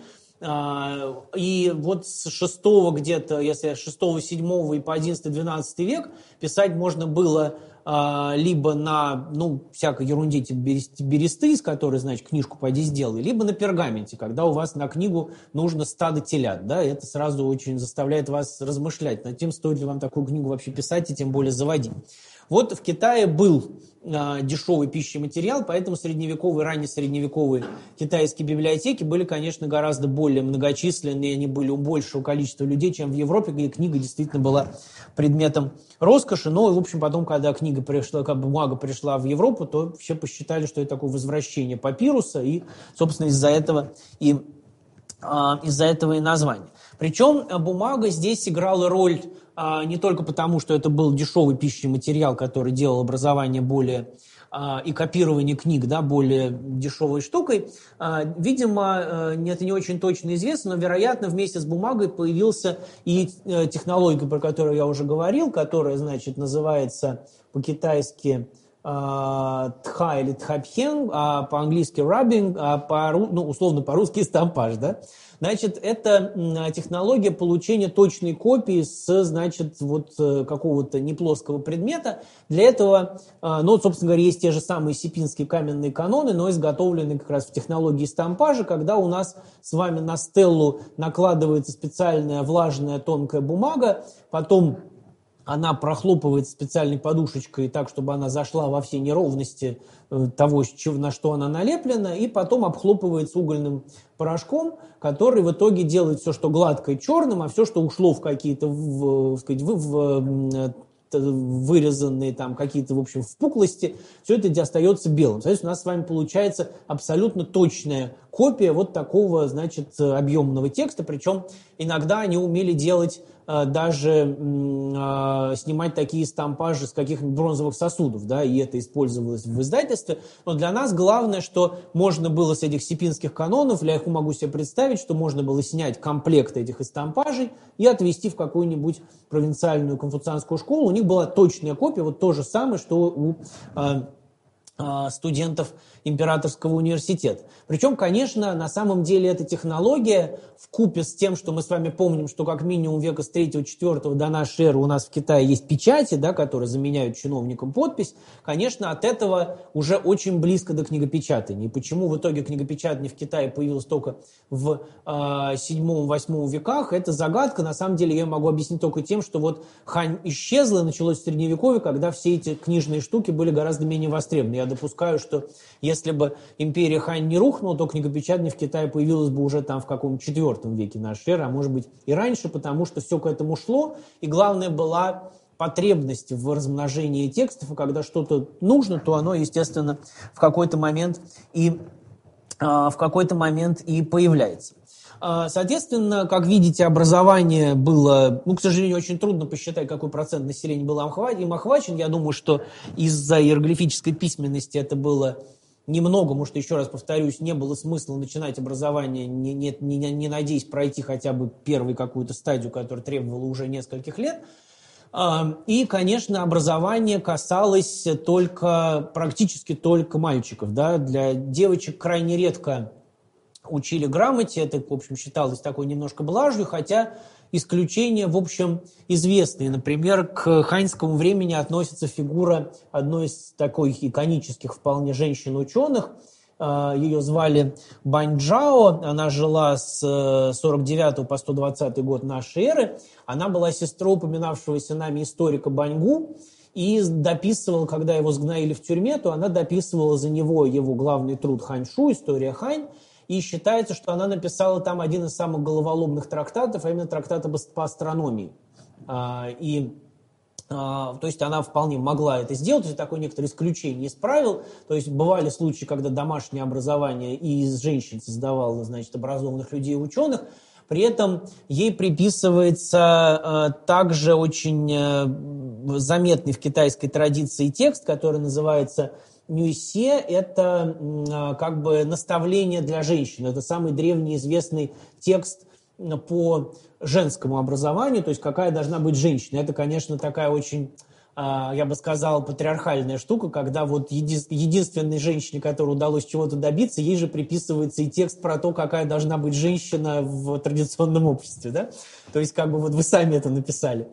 И вот с 6-го где-то, если 6-го, 7-го и по 11-12 век писать можно было либо на, всякой ерунде типа бересты, из которой, значит, книжку пойди сделай, либо на пергаменте, когда у вас на книгу нужно стадо телят, да, и это сразу очень заставляет вас размышлять над тем, стоит ли вам такую книгу вообще писать и тем более заводить. Вот в Китае был дешевый пищевой материал, поэтому средневековые, раннесредневековые китайские библиотеки были, конечно, гораздо более многочисленные, они были у большего количества людей, чем в Европе, где книга действительно была предметом роскоши. Но, в общем, потом, когда бумага пришла в Европу, то все посчитали, что это такое возвращение папируса, и, собственно, из-за этого и название. Причем бумага здесь играла роль не только потому, что это был дешевый пищевой материал, который делал образование более и копирование книг, да, более дешевой штукой. Видимо, это не очень точно известно, но, вероятно, вместе с бумагой появился и технология, про которую я уже говорил, которая, значит, называется по-китайски тха или тхапхен, а по-английски rubbing, а условно по-русски стампаж, да. Значит, это технология получения точной копии с, значит, вот какого-то неплоского предмета. Для этого, собственно говоря, есть те же самые сипинские каменные каноны, но изготовлены как раз в технологии стампажа, когда у нас с вами на стеллу накладывается специальная влажная тонкая бумага, потом она прохлопывается специальной подушечкой так, чтобы она зашла во все неровности того, на что она налеплена, и потом обхлопывается угольным порошком, который в итоге делает все, что гладкое, черным, а все, что ушло в какие-то вырезанные там какие-то, в общем, впуклости, все это остается белым. Соответственно, у нас с вами получается абсолютно точная копия вот такого, значит, объемного текста, причем иногда они умели делать даже снимать такие стампажи с каких-нибудь бронзовых сосудов, да, и это использовалось в издательстве. Но для нас главное, что можно было с этих сипинских канонов, я их могу себе представить, что можно было снять комплект этих эстампажей и отвезти в какую-нибудь провинциальную конфуцианскую школу. У них была точная копия, вот то же самое, что у студентов Императорского университета. Причем, конечно, на самом деле эта технология вкупе с тем, что мы с вами помним, что как минимум века с 3-4 до нашей эры у нас в Китае есть печати, да, которые заменяют чиновникам подпись, конечно, от этого уже очень близко до книгопечатания. И почему в итоге книгопечатание в Китае появилось только в 7-8 веках, это загадка. На самом деле я могу объяснить только тем, что вот Хань исчезла, началось в Средневековье, когда все эти книжные штуки были гораздо менее востребованы. Я допускаю, что если бы империя Хань не рухнула, то книгопечатание в Китае появилось бы уже там в каком-то IV веке нашей эры, а может быть и раньше, потому что все к этому шло, и главное была потребность в размножении текстов, и когда что-то нужно, то оно, естественно, в какой-то момент и появляется. Соответственно, как видите, образование было, к сожалению, очень трудно посчитать, какой процент населения был им охвачен. Я думаю, что из-за иероглифической письменности это было немного, может, еще раз повторюсь, не было смысла начинать образование, не надеясь пройти хотя бы первую какую-то стадию, которая требовала уже нескольких лет. И, конечно, образование касалось практически только мальчиков. Да? Для девочек крайне редко учили грамоте, это, в общем, считалось такой немножко блажью, хотя исключения, в общем, известные. Например, к ханьскому времени относится фигура одной из таких иконических вполне женщин-ученых. Ее звали Бань Джао, она жила с 49 по 120 год нашей эры. Она была сестрой упоминавшегося нами историка Баньгу, и дописывала, когда его сгноили в тюрьме, то она дописывала за него его главный труд «Ханьшу», «История Хань», и считается, что она написала там один из самых головоломных трактатов, а именно трактат по астрономии. То есть она вполне могла это сделать, это такое некоторое исключение из правил. То есть бывали случаи, когда домашнее образование и из женщин создавало, значит, образованных людей и ученых. При этом ей приписывается также очень заметный в китайской традиции текст, который называется «Нюйсе» – это как бы наставление для женщин. Это самый древний известный текст по женскому образованию, то есть какая должна быть женщина. Это, конечно, такая очень, я бы сказал, патриархальная штука, когда вот единственной женщине, которой удалось чего-то добиться, ей же приписывается и текст про то, какая должна быть женщина в традиционном обществе. Да? То есть как бы вот вы сами это написали.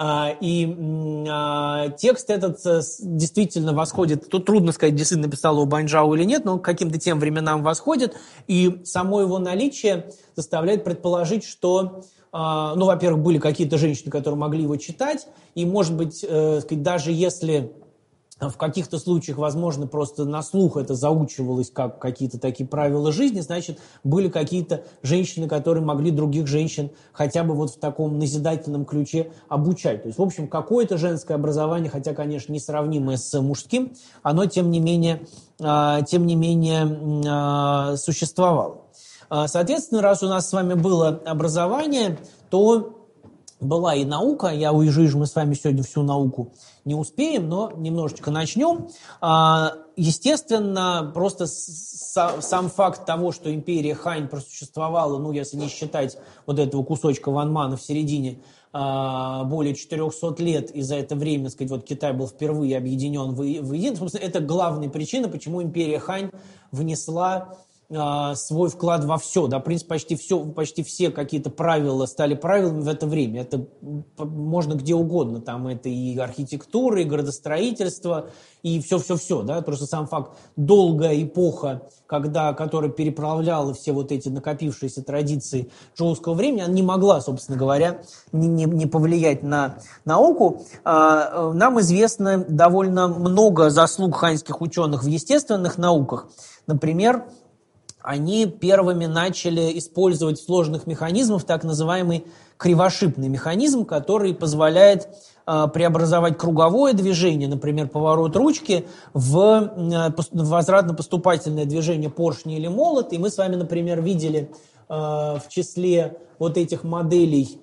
Текст этот действительно восходит, тут трудно сказать, действительно написал его Бань Джао или нет, но он к каким-то тем временам восходит, и само его наличие заставляет предположить, что, во-первых, были какие-то женщины, которые могли его читать, и, может быть, даже если в каких-то случаях, возможно, просто на слух это заучивалось как какие-то такие правила жизни, значит, были какие-то женщины, которые могли других женщин хотя бы вот в таком назидательном ключе обучать. То есть, в общем, какое-то женское образование, хотя, конечно, несравнимое с мужским, оно, тем не менее, существовало. Соответственно, раз у нас с вами было образование, то была и наука. Я уезжаю, мы с вами сегодня всю науку не успеем, но немножечко начнем. Естественно, просто сам факт того, что империя Хань просуществовала, ну, если не считать вот этого кусочка Ванмана в середине, более 400 лет, и за это время, так сказать, вот Китай был впервые объединен в единое. Собственно, это главная причина, почему империя Хань внесла свой вклад во все. Да, в принципе, почти все какие-то правила стали правилами в это время. Это можно где угодно. Там это и архитектура, и градостроительство, и все-все-все. Да? Просто сам факт, долгая эпоха, которая переправляла все вот эти накопившиеся традиции чжоуского времени, она не могла, собственно говоря, не повлиять на науку. Нам известно довольно много заслуг ханьских ученых в естественных науках. Например, они первыми начали использовать сложных механизмов так называемый кривошипный механизм, который позволяет преобразовать круговое движение, например, поворот ручки, в возвратно-поступательное движение поршня или молота. И мы с вами, например, видели в числе вот этих моделей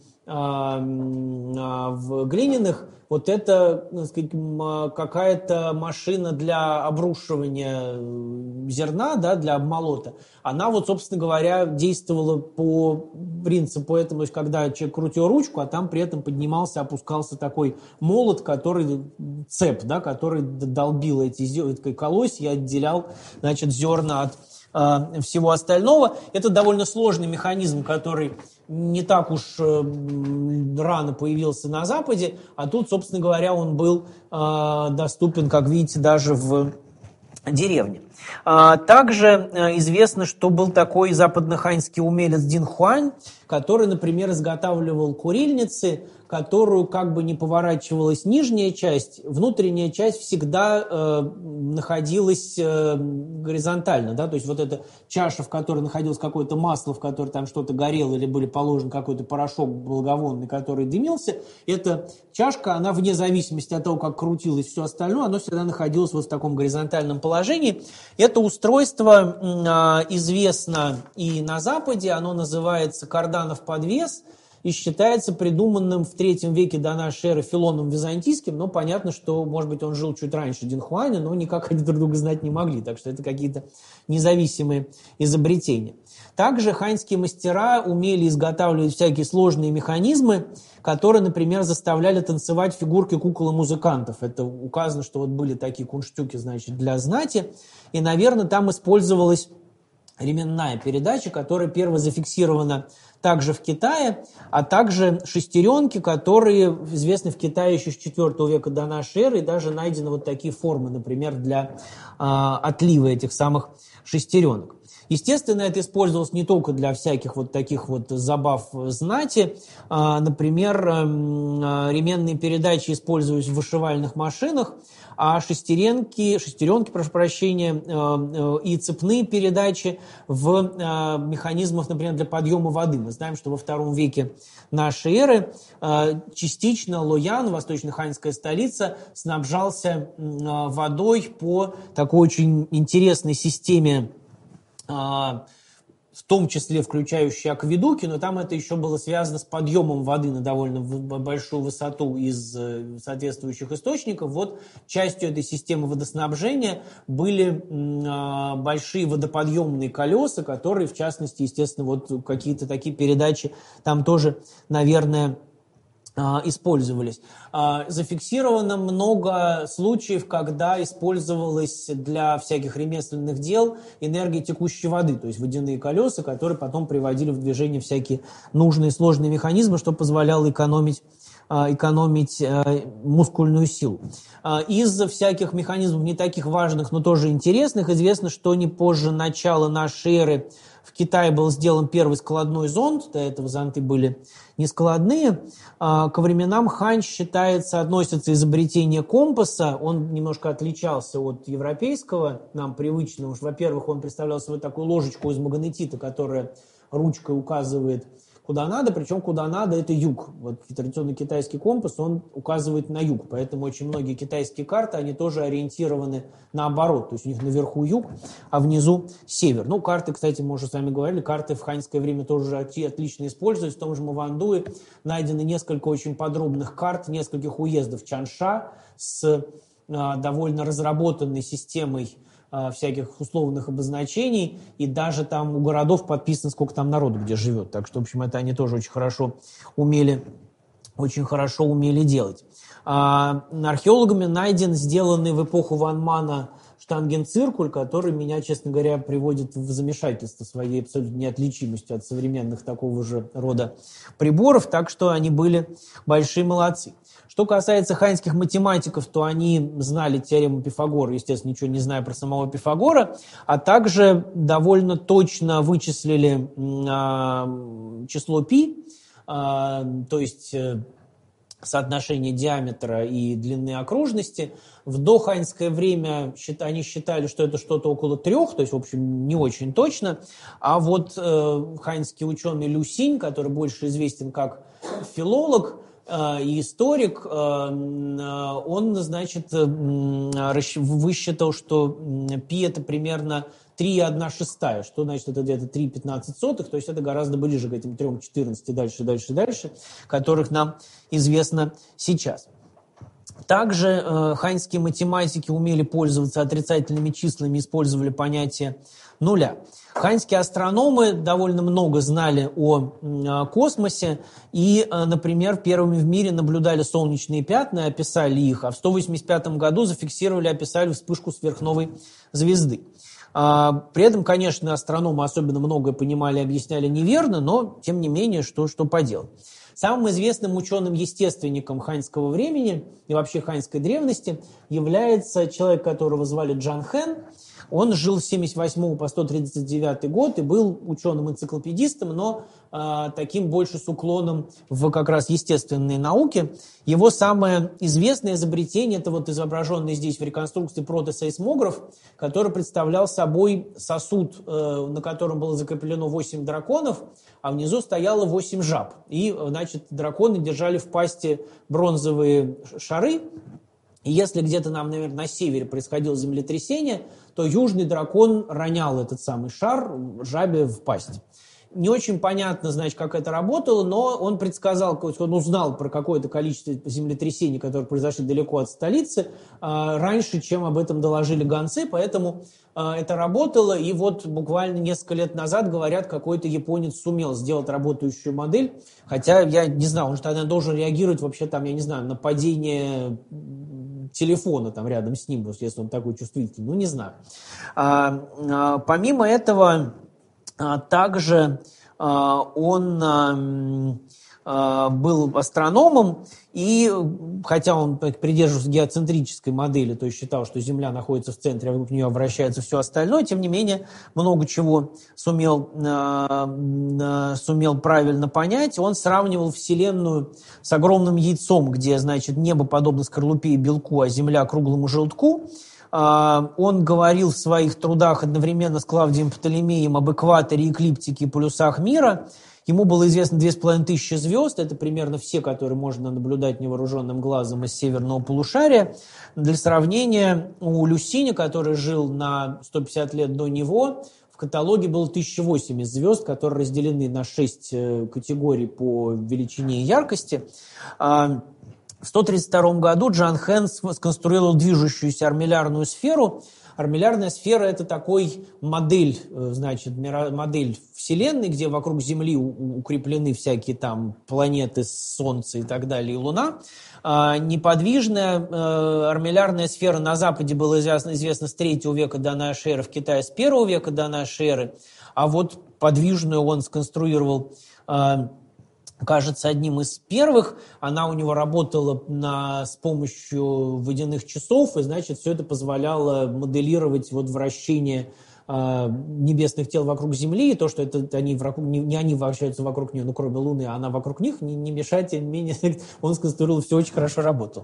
в глиняных, вот это, так сказать, какая-то машина для обрушивания зерна, да, для обмолота. Она вот, собственно говоря, действовала по принципу этому, то есть когда человек крутил ручку, а там при этом поднимался, опускался такой молот, цеп, да, который долбил эти колосья и отделял, значит, зерна от всего остального. Это довольно сложный механизм, который не так уж рано появился на Западе, а тут, собственно говоря, он был доступен, как видите, даже в деревне. Также известно, что был такой западноханьский умелец Дин Хуань, который, например, изготавливал курильницы, которую как бы не поворачивалась нижняя часть, внутренняя часть всегда находилась горизонтально. Да? То есть вот эта чаша, в которой находилось какое-то масло, в которой там что-то горело или были положен какой-то порошок благовонный, который дымился, эта чашка, она вне зависимости от того, как крутилось все остальное, она всегда находилась вот в таком горизонтальном положении. Это устройство известно и на Западе, оно называется карданов подвес, и считается придуманным в III веке до нашей эры Филоном Византийским, но понятно, что, может быть, он жил чуть раньше Дин Хуаня, но никак они друг друга знать не могли, так что это какие-то независимые изобретения. Также ханьские мастера умели изготавливать всякие сложные механизмы, которые, например, заставляли танцевать фигурки кукол и музыкантов. Это указано, что вот были такие кунштюки, значит, для знати, и, наверное, там использовалась ременная передача, которая первая зафиксирована также в Китае, а также шестеренки, которые известны в Китае еще с IV века до нашей эры, и даже найдены вот такие формы, например, для отлива этих самых шестеренок. Естественно, это использовалось не только для всяких вот таких вот забав знати. Например, ременные передачи использовались в вышивальных машинах, а шестеренки, прошу прощения, и цепные передачи в механизмах, например, для подъема воды. Мы знаем, что во II веке нашей эры частично Лоян, восточно-ханьская столица, снабжался водой по такой очень интересной системе, в том числе включающие акведуки, но там это еще было связано с подъемом воды на довольно большую высоту из соответствующих источников. Вот частью этой системы водоснабжения были большие водоподъемные колеса, которые, в частности, естественно, вот какие-то такие передачи там тоже, наверное, использовались. Зафиксировано много случаев, когда использовалась для всяких ремесленных дел энергия текущей воды, то есть водяные колеса, которые потом приводили в движение всякие нужные сложные механизмы, что позволяло экономить мускульную силу. Из всяких механизмов не таких важных, но тоже интересных, известно, что не позже начала нашей эры в Китае был сделан первый складной зонд, до этого зонты были нескладные. Ко временам Хань относится изобретение компаса, он немножко отличался от европейского, нам привычного. Во-первых, он представлял собой такую ложечку из магнетита, которая ручкой указывает, куда надо, причем куда надо это юг. Вот традиционный китайский компас, он указывает на юг, поэтому очень многие китайские карты, они тоже ориентированы наоборот, то есть у них наверху юг, а внизу север. Ну, карты, кстати, мы уже с вами говорили, карты в ханьское время тоже отлично используются. В том же Мавандуе найдено несколько очень подробных карт, нескольких уездов Чанша с довольно разработанной системой всяких условных обозначений, и даже там у городов подписано, сколько там народу где живет. Так что, в общем, это они тоже очень хорошо умели делать. Археологами найден сделанный в эпоху Ван Мана штангенциркуль, который меня, честно говоря, приводит в замешательство своей абсолютно неотличимостью от современных такого же рода приборов, так что они были большие молодцы. Что касается ханьских математиков, то они знали теорему Пифагора, естественно, ничего не зная про самого Пифагора, а также довольно точно вычислили число π, то есть соотношение диаметра и длины окружности. В доханьское время они считали, что это что-то около 3, то есть, в общем, не очень точно. А вот ханьский ученый Лю Синь, который больше известен как филолог и историк, он, значит, высчитал, что π это примерно 3,1/6, что значит это где-то 3,15, то есть это гораздо ближе к этим 3,14 дальше, которых нам известно сейчас. Также ханьские математики умели пользоваться отрицательными числами, использовали понятие нуля. Ханьские астрономы довольно много знали о космосе и, например, первыми в мире наблюдали солнечные пятна, описали их, а в 185 году зафиксировали, описали вспышку сверхновой звезды. При этом, конечно, астрономы особенно многое понимали и объясняли неверно, но, тем не менее, что поделать. Самым известным ученым-естественником ханьского времени и вообще ханьской древности является человек, которого звали Джан Хэн. Он жил с 78 по 139 год и был ученым-энциклопедистом, но таким больше с уклоном в как раз естественные науки. Его самое известное изобретение – это вот изображенный здесь в реконструкции протосейсмограф, который представлял собой сосуд, на котором было закреплено 8 драконов, а внизу стояло 8 жаб. И, значит, драконы держали в пасти бронзовые шары. И если где-то нам, наверное, на севере происходило землетрясение, то южный дракон ронял этот самый шар жабе в пасть. Не очень понятно, значит, как это работало, но он предсказал, он узнал про какое-то количество землетрясений, которые произошли далеко от столицы, раньше, чем об этом доложили гонцы, поэтому это работало, и вот буквально несколько лет назад, говорят, какой-то японец сумел сделать работающую модель, хотя, я не знаю, он же тогда должен реагировать вообще там, я не знаю, на падение телефона там рядом с ним, если он такой чувствительный, ну, не знаю. Помимо этого, также он был астрономом, и хотя он придерживался геоцентрической модели, то есть считал, что Земля находится в центре, а вокруг нее вращается все остальное, тем не менее много чего сумел правильно понять. Он сравнивал Вселенную с огромным яйцом, где, значит, небо подобно скорлупе и белку, а Земля круглому желтку. Он говорил в своих трудах одновременно с Клавдием Птолемеем об экваторе, эклиптике и полюсах мира. Ему было известно 2500 звезд, это примерно все, которые можно наблюдать невооруженным глазом из северного полушария. Для сравнения, у Люсиня, который жил на 150 лет до него, в каталоге было 1008 звезд, которые разделены на 6 категорий по величине и яркости. В 132 году Джан Хэн сконструировал движущуюся армиллярную сферу. Армиллярная сфера – это такой модель, значит, модель Вселенной, где вокруг Земли укреплены всякие там планеты, Солнце и так далее, и Луна. Неподвижная армиллярная сфера на Западе была известна с 3 века до нашей эры, в Китае с 1 века до нашей эры, а вот подвижную он сконструировал, кажется, одним из первых. Она у него работала с помощью водяных часов, и, значит, все это позволяло моделировать вот вращение небесных тел вокруг Земли, и то, что это они не они вращаются вокруг нее, ну, кроме Луны, а она вокруг них, не мешает, тем не менее, он сконструировал, все очень хорошо работало.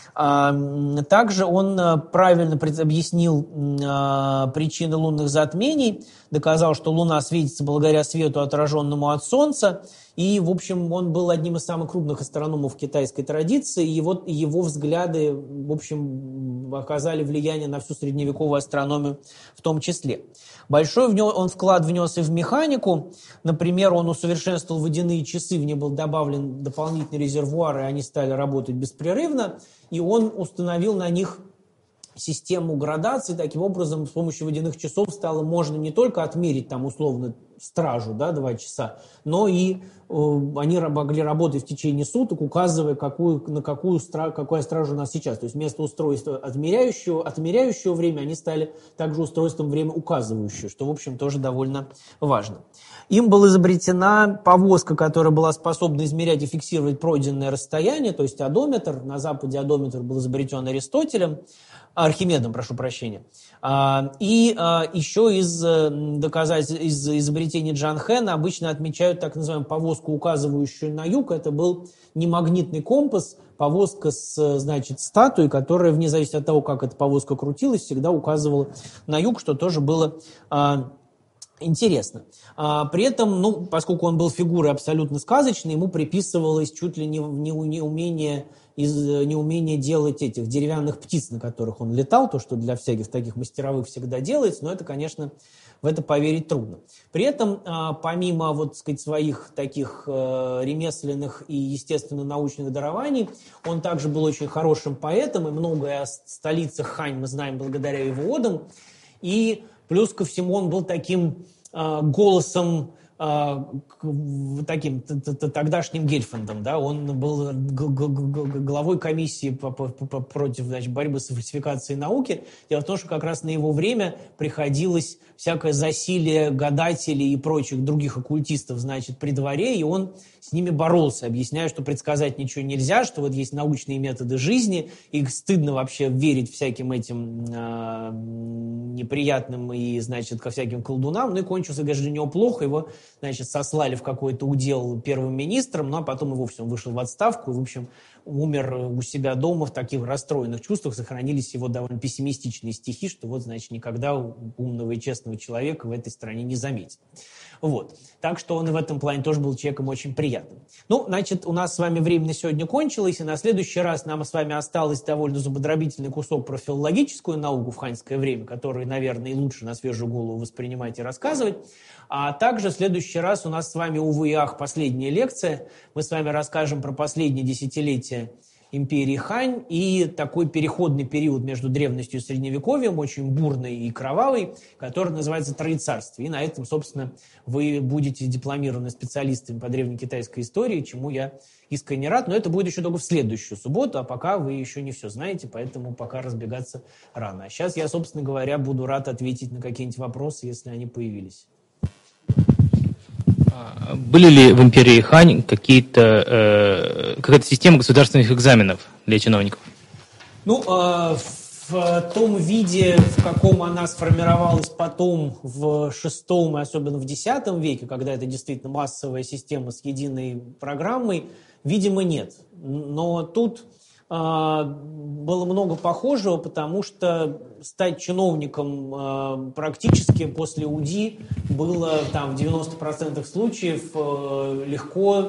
Также он правильно объяснил причины лунных затмений, доказал, что Луна светится благодаря свету, отраженному от Солнца, и, в общем, он был одним из самых крупных астрономов китайской традиции, и его взгляды, в общем, оказали влияние на всю средневековую астрономию в том числе. Большой он вклад внес и в механику. Например, он усовершенствовал водяные часы, в них был добавлен дополнительный резервуар, и они стали работать беспрерывно, и он установил на них систему градаций. Таким образом, с помощью водяных часов стало можно не только отмерить там условно стражу, да, 2 часа, но и они могли работать в течение суток, указывая, какая стража у нас сейчас. То есть вместо устройства отмеряющего время они стали также устройством время указывающего, что, в общем, тоже довольно важно. Им была изобретена повозка, которая была способна измерять и фиксировать пройденное расстояние, то есть одометр. На Западе одометр был изобретен Архимедом, прошу прощения. И еще из изобретений Джан Хэна обычно отмечают так называемую повозку, указывающую на юг. Это был не магнитный компас, повозка с, значит, статуей, которая, вне зависимости от того, как эта повозка крутилась, всегда указывала на юг, что тоже было интересно. При этом, поскольку он был фигурой абсолютно сказочной, ему приписывалось чуть ли не неумение делать этих деревянных птиц, на которых он летал, то, что для всяких таких мастеровых всегда делается, но это, конечно, в это поверить трудно. При этом, помимо, своих таких ремесленных и, естественно, научных дарований, он также был очень хорошим поэтом, и многое о столице Хань мы знаем благодаря его одам, и плюс ко всему он был таким голосом, таким тогдашним Гельфандом, да, он был главой комиссии против, значит, борьбы с фальсификацией науки. Дело в том, что как раз на его время приходилось всякое засилие гадателей и прочих других оккультистов, значит, при дворе, и он с ними боролся, объясняя, что предсказать ничего нельзя, что вот есть научные методы жизни, и стыдно вообще верить всяким этим неприятным и, значит, ко всяким колдунам. Ну и кончился, конечно, для него плохо, его, значит, сослали в какой-то удел первым министром, ну а потом и вовсе он вышел в отставку, и, в общем, умер у себя дома в таких расстроенных чувствах. Сохранились его довольно пессимистичные стихи, что вот, значит, никогда умного и честного человека в этой стране не заметит. Вот. Так что он и в этом плане тоже был человеком очень приятным. Ну, значит, у нас с вами время на сегодня кончилось, и на следующий раз нам с вами осталось довольно зубодробительный кусок про филологическую науку в ханьское время, который, наверное, и лучше на свежую голову воспринимать и рассказывать. А также в следующий раз у нас с вами, увы и ах, последняя лекция. Мы с вами расскажем про последние десятилетия империи Хань и такой переходный период между древностью и средневековьем, очень бурный и кровавый, который называется Троецарствие. И на этом, собственно, вы будете дипломированными специалистами по древнекитайской истории, чему я искренне рад. Но это будет еще только в следующую субботу, а пока вы еще не все знаете, поэтому пока разбегаться рано. А сейчас я, собственно говоря, буду рад ответить на какие-нибудь вопросы, если они появились. Были ли в империи Хань какая-то система государственных экзаменов для чиновников? Ну, в том виде, в каком она сформировалась потом в VI, особенно в X веке, когда это действительно массовая система с единой программой, видимо, нет. Но тут было много похожего, потому что стать чиновником практически после УДИ было там в 90% случаев легко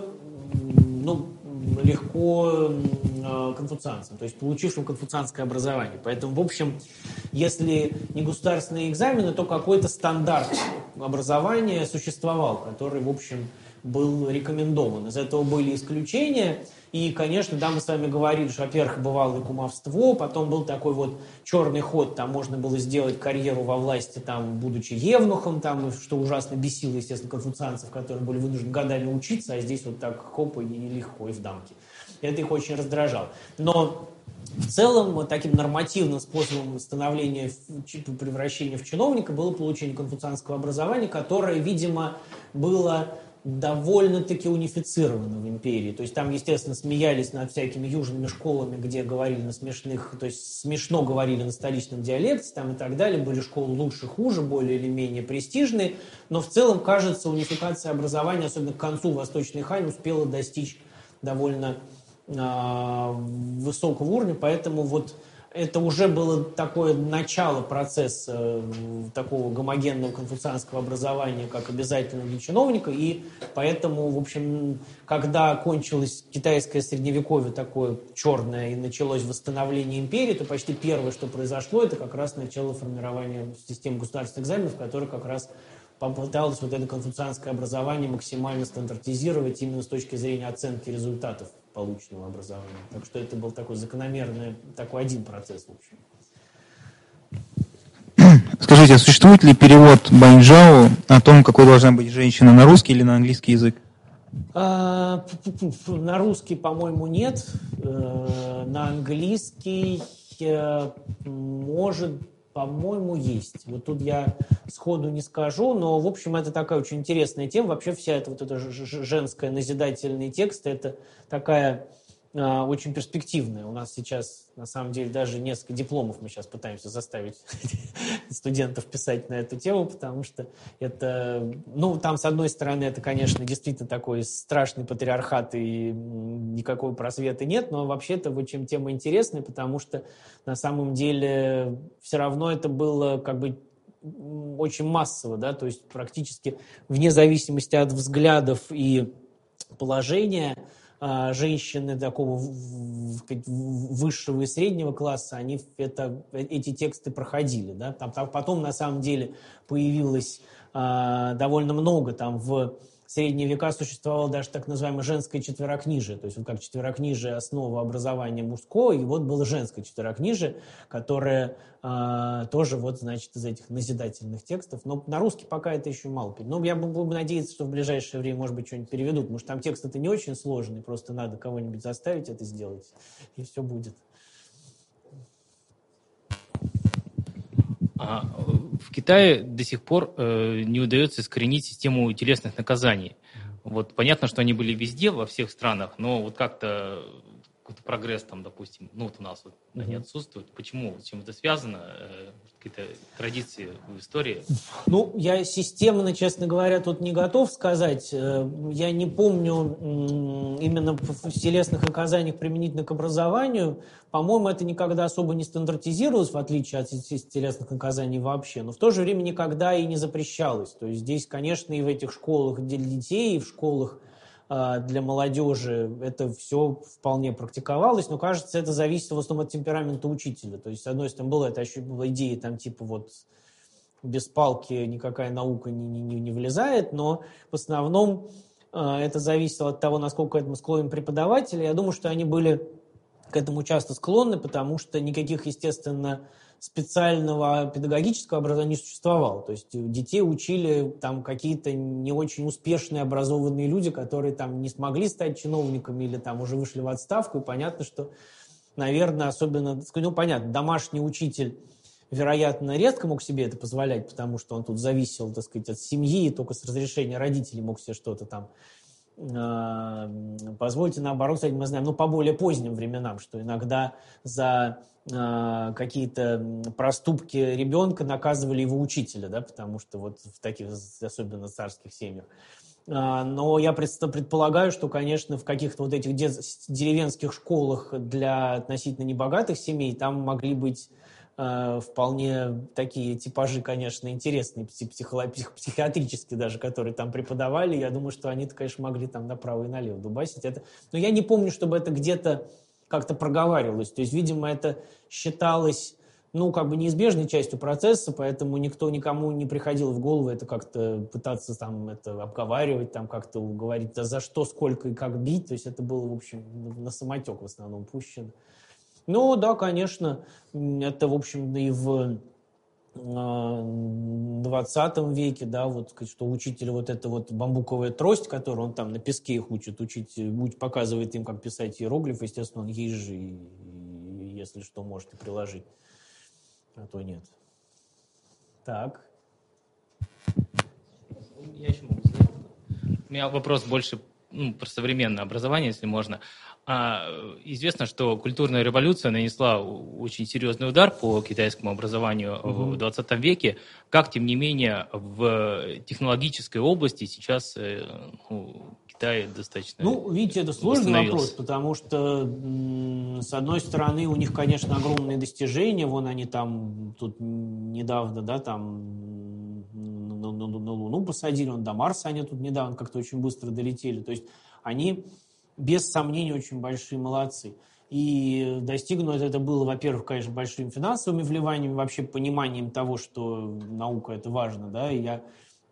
конфуцианцам, то есть получившим конфуцианское образование. Поэтому, в общем, если не государственные экзамены, то какой-то стандарт образования существовал, который, в общем, был рекомендован. Из этого были исключения. И, конечно, да, мы с вами говорили, что, во-первых, бывало и кумовство, потом был такой вот черный ход, там можно было сделать карьеру во власти, там, будучи евнухом, там, что ужасно бесило, естественно, конфуцианцев, которые были вынуждены годами учиться, а здесь вот так хоп, и легко, и в дамке. Это их очень раздражало. Но в целом таким нормативным способом становления, превращения в чиновника было получение конфуцианского образования, которое, видимо, было довольно-таки унифицировано в империи. То есть там, естественно, смеялись над всякими южными школами, где говорили на смешных, то есть смешно говорили на столичном диалекте там и так далее. Были школы лучше, хуже, более или менее престижные. Но в целом, кажется, унификация образования, особенно к концу Восточной Хань, успела достичь довольно высокого уровня. Поэтому вот это уже было такое начало процесса такого гомогенного конфуцианского образования, как обязательно для чиновника, и поэтому, в общем, когда кончилось китайское средневековье такое черное и началось восстановление империи, то почти первое, что произошло, это как раз начало формирования системы государственных экзаменов, которая как раз попыталась вот это конфуцианское образование максимально стандартизировать именно с точки зрения оценки результатов полученного образования. Так что это был такой закономерный, такой один процесс, в общем. Скажите, существует ли перевод Баньчжао о том, какой должна быть женщина, на русский или на английский язык? На русский, по-моему, нет. На английский, может, по-моему, есть. Вот тут я сходу не скажу, но, в общем, это такая очень интересная тема. Вообще вся эта вот эта женская назидательные тексты, это такая очень перспективная. У нас сейчас, на самом деле, даже несколько дипломов мы сейчас пытаемся заставить студентов писать на эту тему, потому что это, ну, там, с одной стороны, это, конечно, действительно такой страшный патриархат, и никакого просвета нет, но вообще-то очень тема интересная, потому что на самом деле все равно это было как бы очень массово, да, то есть практически вне зависимости от взглядов и положения, женщины такого высшего и среднего класса, они эти тексты проходили. Да? Там потом, на самом деле, появилось довольно много. Там в средние века существовало даже так называемое женское четверокнижие. То есть вот как четверокнижие – основа образования мужского, и вот было женское четверокнижие, которое тоже вот, значит, из этих назидательных текстов. Но на русский пока это еще мало. Но я буду надеяться, что в ближайшее время, может быть, что-нибудь переведут, потому что там текст-то не очень сложный, просто надо кого-нибудь заставить это сделать, и все будет. В Китае до сих пор не удается искоренить систему телесных наказаний. Вот понятно, что они были везде, во всех странах, но вот как-то какой-то прогресс там, допустим, ну вот у нас вот они отсутствуют. Почему? С чем это связано? Какие-то традиции в истории? Ну, я системно, честно говоря, тут не готов сказать. Я не помню именно в телесных наказаниях применительно к образованию. По-моему, это никогда особо не стандартизировалось, в отличие от телесных наказаний вообще. Но в то же время никогда и не запрещалось. То есть здесь, конечно, и в этих школах для детей, и в школах для молодежи это все вполне практиковалось, но, кажется, это зависело в основном от темперамента учителя. То есть, с одной стороны, была идея, там, типа, вот, без палки никакая наука не влезает, но в основном это зависело от того, насколько к этому склонен преподаватель. Я думаю, что они были к этому часто склонны, потому что никаких, естественно, специального педагогического образования не существовало. То есть детей учили там какие-то не очень успешные образованные люди, которые там не смогли стать чиновниками или там уже вышли в отставку. И понятно, что, наверное, особенно, ну, понятно, домашний учитель, вероятно, редко мог себе это позволять, потому что он тут зависел, так сказать, от семьи, и только с разрешения родителей мог себе что-то там позвольте, наоборот, кстати, мы знаем, ну, по более поздним временам, что иногда за какие-то проступки ребенка наказывали его учителя, да, потому что вот в таких, особенно царских семьях. Но я предполагаю, что, конечно, в каких-то вот этих деревенских школах для относительно небогатых семей там могли быть вполне такие типажи, конечно, интересные, психиатрические даже, которые там преподавали. Я думаю, что они-то, конечно, могли там направо и налево дубасить. Но я не помню, чтобы это где-то как-то проговаривалось. То есть, видимо, это считалось, ну, как бы неизбежной частью процесса, поэтому никому не приходило в голову это как-то пытаться там это обговаривать, там как-то говорить, да за что, сколько и как бить. То есть это было, в общем, на самотек в основном пущено. Ну, да, конечно, это, в общем, и в 20 веке, да, вот, что учитель вот эта вот бамбуковая трость, которую он там на песке их учит, показывает им, как писать иероглифы, естественно, он есть же, и если что, может и приложить, а то нет. Так. Я еще могу сказать. У меня вопрос больше про современное образование, если можно. Известно, что культурная революция нанесла очень серьезный удар по китайскому образованию в 20 веке. Как, тем не менее, в технологической области сейчас Китай достаточно видите, это сложный вопрос, потому что, с одной стороны, у них, конечно, огромные достижения. Вон они там тут недавно, да, там на Луну посадили, до Марса они тут недавно как-то очень быстро долетели. То есть они, без сомнения, очень большие молодцы. И достигнуть это было, во-первых, конечно, большими финансовыми вливаниями, вообще пониманием того, что наука – это важно, да, и я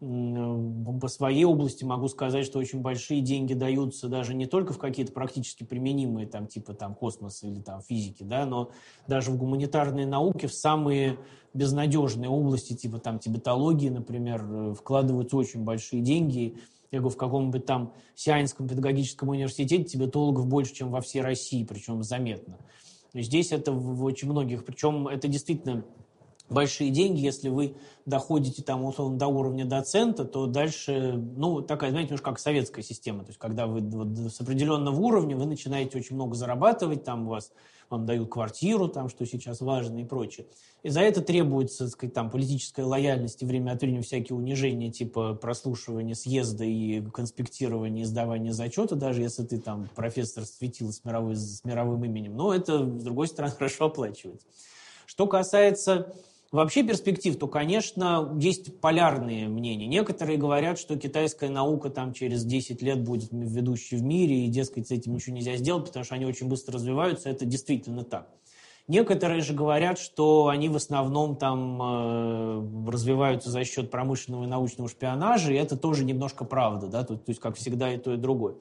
по своей области могу сказать, что очень большие деньги даются даже не только в какие-то практически применимые, там, типа там, космоса или там, физики, да, но даже в гуманитарные науки, в самые безнадежные области, типа там, тибетологии, например, вкладываются очень большие деньги. Я говорю, в каком-нибудь там Сианьском педагогическом университете тибетологов больше, чем во всей России, причем заметно. Но здесь это в очень многих, причем это действительно большие деньги. Если вы доходите там, условно, до уровня доцента, то дальше, такая, знаете, немножко как советская система. То есть, когда вы с определенного уровня, вы начинаете очень много зарабатывать, там вам дают квартиру, там, что сейчас важно и прочее. И за это требуется, так сказать, там, политическая лояльность и время от времени всякие унижения, типа прослушивания съезда и конспектирования, и сдавания зачета, даже если ты там профессор светила с мировым именем. Но это, с другой стороны, хорошо оплачивается. Что касается вообще перспектив, то, конечно, есть полярные мнения. Некоторые говорят, что китайская наука там через 10 лет будет ведущей в мире, и, дескать, с этим ничего нельзя сделать, потому что они очень быстро развиваются. Это действительно так. Некоторые же говорят, что они в основном там развиваются за счет промышленного и научного шпионажа, и это тоже немножко правда, да, то есть, как всегда, и то, и другое.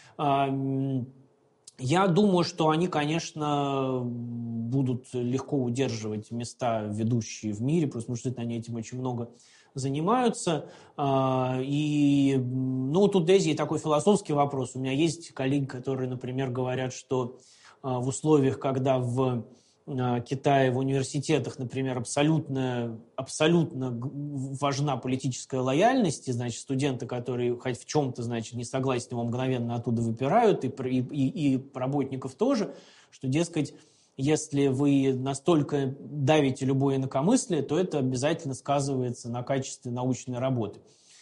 Я думаю, что они, конечно, будут легко удерживать места ведущие в мире, потому что они этим очень много занимаются. И, тут здесь и такой философский вопрос. У меня есть коллеги, которые, например, говорят, что в условиях, когда в Китае в университетах, например, абсолютно важна политическая лояльность, и, значит, студенты, которые хоть в чем-то, значит, не согласны, его мгновенно оттуда выпирают, и работников тоже, что, дескать, если вы настолько давите любое инакомыслие, то это обязательно сказывается на качестве научной работы.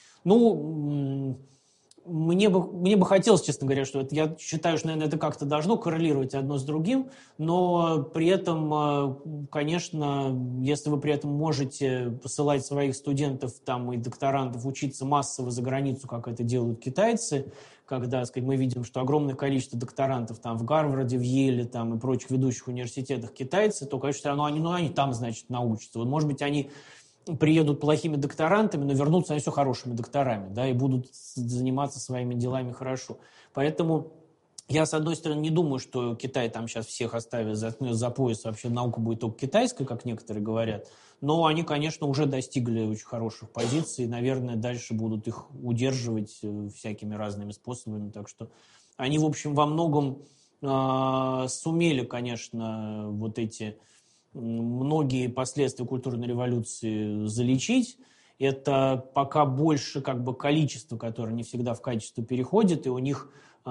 Мне бы хотелось, честно говоря, что я считаю, что, наверное, это как-то должно коррелировать одно с другим, но при этом, конечно, если вы при этом можете посылать своих студентов там, и докторантов учиться массово за границу, как это делают китайцы, когда, сказать, мы видим, что огромное количество докторантов там, в Гарварде, в Йеле там, и прочих ведущих университетах китайцы, то, конечно, они там, значит, научатся. Вот, может быть, они приедут плохими докторантами, но вернутся они все хорошими докторами, да, и будут заниматься своими делами хорошо. Поэтому я, с одной стороны, не думаю, что Китай там сейчас всех оставит за пояс, вообще наука будет только китайская, как некоторые говорят, но они, конечно, уже достигли очень хороших позиций, и, наверное, дальше будут их удерживать всякими разными способами, так что они, в общем, во многом сумели, конечно, вот эти многие последствия культурной революции залечить. Это пока больше как бы количество, которое не всегда в качество переходит, и у них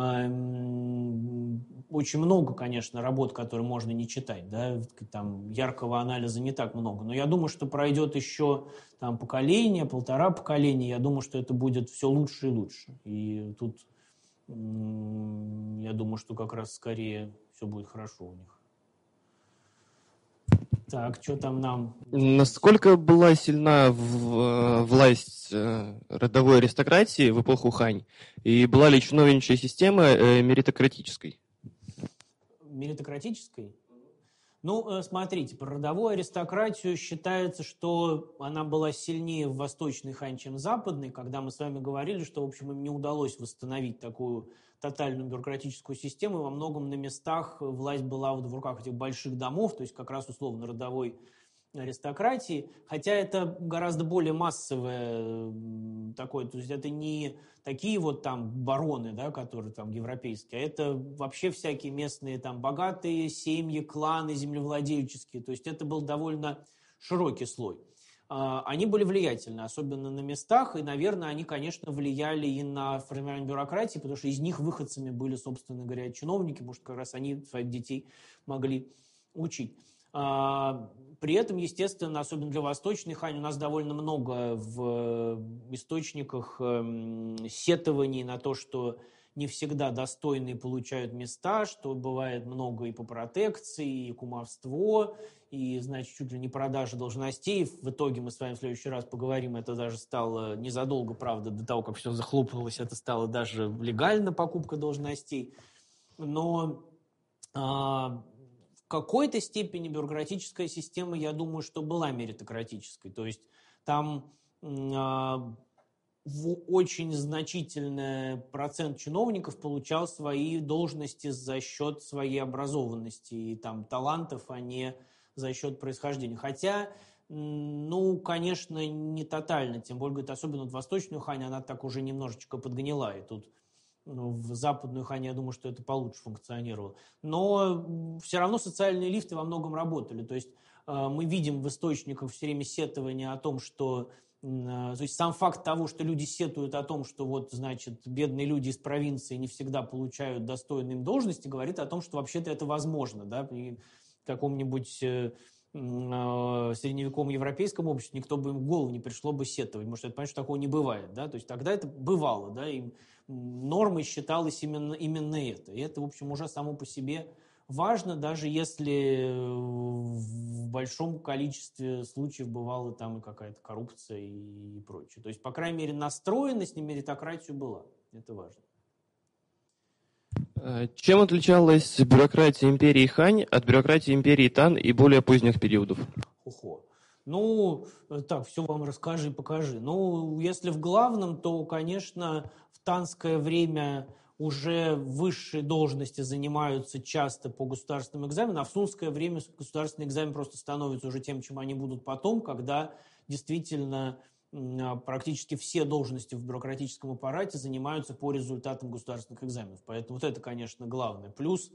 очень много, конечно, работ, которые можно не читать, да? Там яркого анализа не так много, но я думаю, что пройдет еще там поколение, 1,5 поколения, я думаю, что это будет все лучше и лучше. И тут я думаю, что как раз скорее все будет хорошо у них. Так, что там нам? Насколько была сильна власть родовой аристократии в эпоху Хань? И была ли чиновничья система меритократической? Меритократической? Смотрите, про родовую аристократию считается, что она была сильнее в Восточной Хань, чем в Западной, когда мы с вами говорили, что, в общем, им не удалось восстановить такую тотальную бюрократическую систему, во многом на местах власть была вот в руках этих больших домов, то есть как раз условно родовой аристократии, хотя это гораздо более массовое такое, то есть это не такие вот там бароны, да, которые там европейские, а это вообще всякие местные там богатые семьи, кланы землевладельческие, то есть это был довольно широкий слой. они были влиятельны, особенно на местах, и, наверное, они, конечно, влияли и на формирование бюрократии, потому что из них выходцами были, собственно говоря, чиновники, может, как раз они своих детей могли учить. При этом, естественно, особенно для Восточной Хань, у нас довольно много в источниках сетований на то, что не всегда достойные получают места, что бывает много и по протекции, и кумовство, и, значит, чуть ли не продажа должностей. В итоге мы с вами в следующий раз поговорим, это даже стало незадолго, правда, до того, как все захлопнулось, это стало даже легально, покупка должностей. Но в какой-то степени бюрократическая система, я думаю, что была меритократической. То есть там очень значительный процент чиновников получал свои должности за счет своей образованности и там талантов, а не за счет происхождения. Хотя, конечно, не тотально, тем более, говорит, особенно в Восточную Хань, она так уже немножечко подгнила, и тут в Западную Хань, я думаю, что это получше функционировало. Но все равно социальные лифты во многом работали, то есть мы видим в источниках все время сетования о том, что то есть сам факт того, что люди сетуют о том, что вот, значит, бедные люди из провинции не всегда получают достойные им должности, говорит о том, что вообще-то это возможно, да, и в каком-нибудь средневековом европейском обществе никто бы им в голову не пришло бы сетовать, потому что это, понятно, что такого не бывает, да, то есть тогда это бывало, да, и нормой считалось именно это, и это, в общем, уже само по себе важно, даже если в большом количестве случаев бывала там и какая-то коррупция и прочее. То есть, по крайней мере, настроенность на меритократию была. Это важно. Чем отличалась бюрократия империи Хань от бюрократии империи Тан и более поздних периодов? Так, все вам расскажи и покажи. Если в главном, то, конечно, в танское время уже высшие должности занимаются часто по государственным экзаменам, а в сунское время государственный экзамен просто становится уже тем, чем они будут потом, когда действительно практически все должности в бюрократическом аппарате занимаются по результатам государственных экзаменов. Поэтому вот это, конечно, главное. Плюс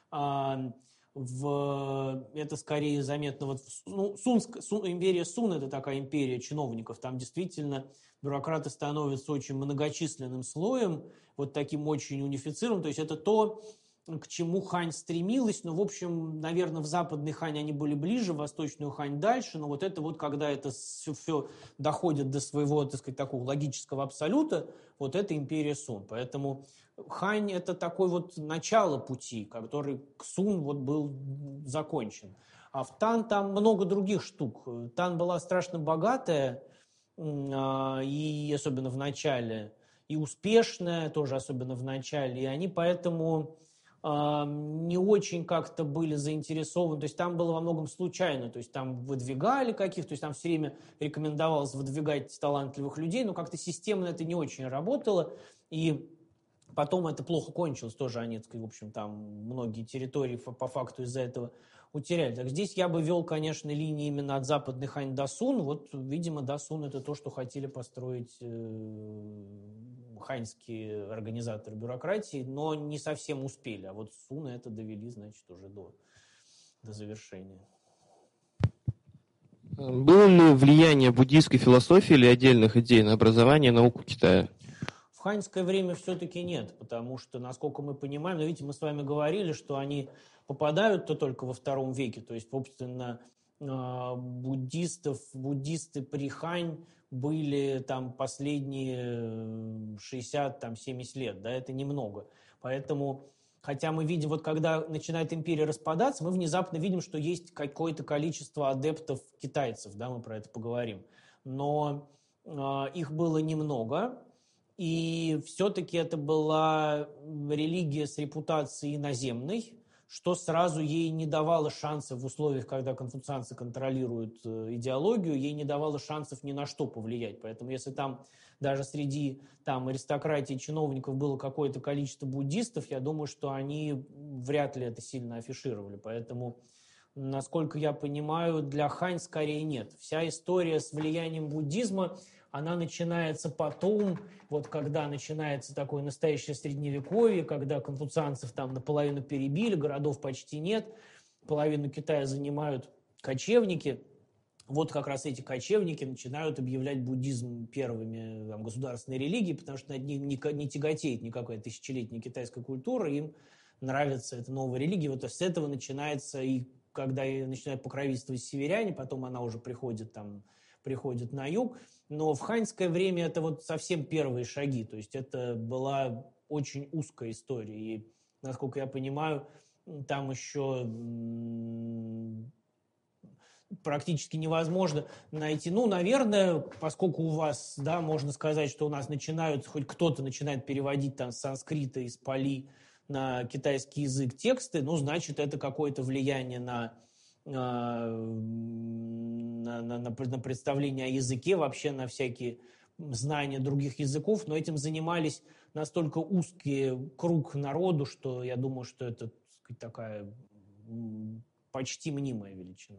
это скорее заметно. Империя Сун – это такая империя чиновников. Там действительно бюрократы становятся очень многочисленным слоем, вот таким очень унифицированным. То есть это то, к чему Хань стремилась. Но, в общем, наверное, в Западной Хань они были ближе, в Восточную Хань дальше. Но вот это вот, когда это все доходит до своего, так сказать, такого логического абсолюта, вот это империя Сун. Поэтому Хань – это такое вот начало пути, который к Сун вот был закончен. А в Тан там много других штук. Тан была страшно богатая, и особенно в начале, и успешная тоже, особенно в начале, и они поэтому не очень как-то были заинтересованы, то есть там было во многом случайно, то есть там выдвигали каких-то, то есть там все время рекомендовалось выдвигать талантливых людей, но как-то системно это не очень работало, и потом это плохо кончилось, тоже они, в общем, там многие территории по факту из-за этого утеряли. Так здесь я бы вел, конечно, линии именно от Западной Хань до Сун. Вот, видимо, до Сун это то, что хотели построить ханьские организаторы бюрократии, но не совсем успели. А вот Сун это довели, значит, уже до завершения. Было ли влияние буддийской философии или отдельных идей на образование и науку Китая? В ханьское время все-таки нет, потому что, насколько мы понимаем, видите, мы с вами говорили, что они попадают-то только во II веке, то есть, собственно, буддисты при Хань были там последние 60-70 лет, да, это немного. Поэтому, хотя мы видим, вот когда начинает империя распадаться, мы внезапно видим, что есть какое-то количество адептов китайцев, да, мы про это поговорим. Но их было немного, и все-таки это была религия с репутацией иноземной, что сразу ей не давало шансов в условиях, когда конфуцианцы контролируют идеологию, ей не давало шансов ни на что повлиять. Поэтому если там даже среди аристократии и чиновников было какое-то количество буддистов, я думаю, что они вряд ли это сильно афишировали. Поэтому, насколько я понимаю, для Хань скорее нет. Вся история с влиянием буддизма, она начинается потом, вот когда начинается такое настоящее средневековье, когда конфуцианцев там наполовину перебили, городов почти нет, половину Китая занимают кочевники, вот как раз эти кочевники начинают объявлять буддизм первыми там, государственной религией, потому что над ним не тяготеет никакая тысячелетняя китайская культура, им нравится эта новая религия. Вот с этого начинается, и когда начинают покровительствовать северяне, потом она уже приходит на юг. Но в ханьское время это вот совсем первые шаги, то есть это была очень узкая история. И, насколько я понимаю, там еще практически невозможно найти. Ну, наверное, поскольку у вас, да, можно сказать, что у нас хоть кто-то начинает переводить там с санскрита, из пали на китайский язык тексты, ну, значит, это какое-то влияние на представление о языке, вообще на всякие знания других языков, но этим занимались настолько узкий круг народу, что я думаю, что это, так сказать, такая почти мнимая величина.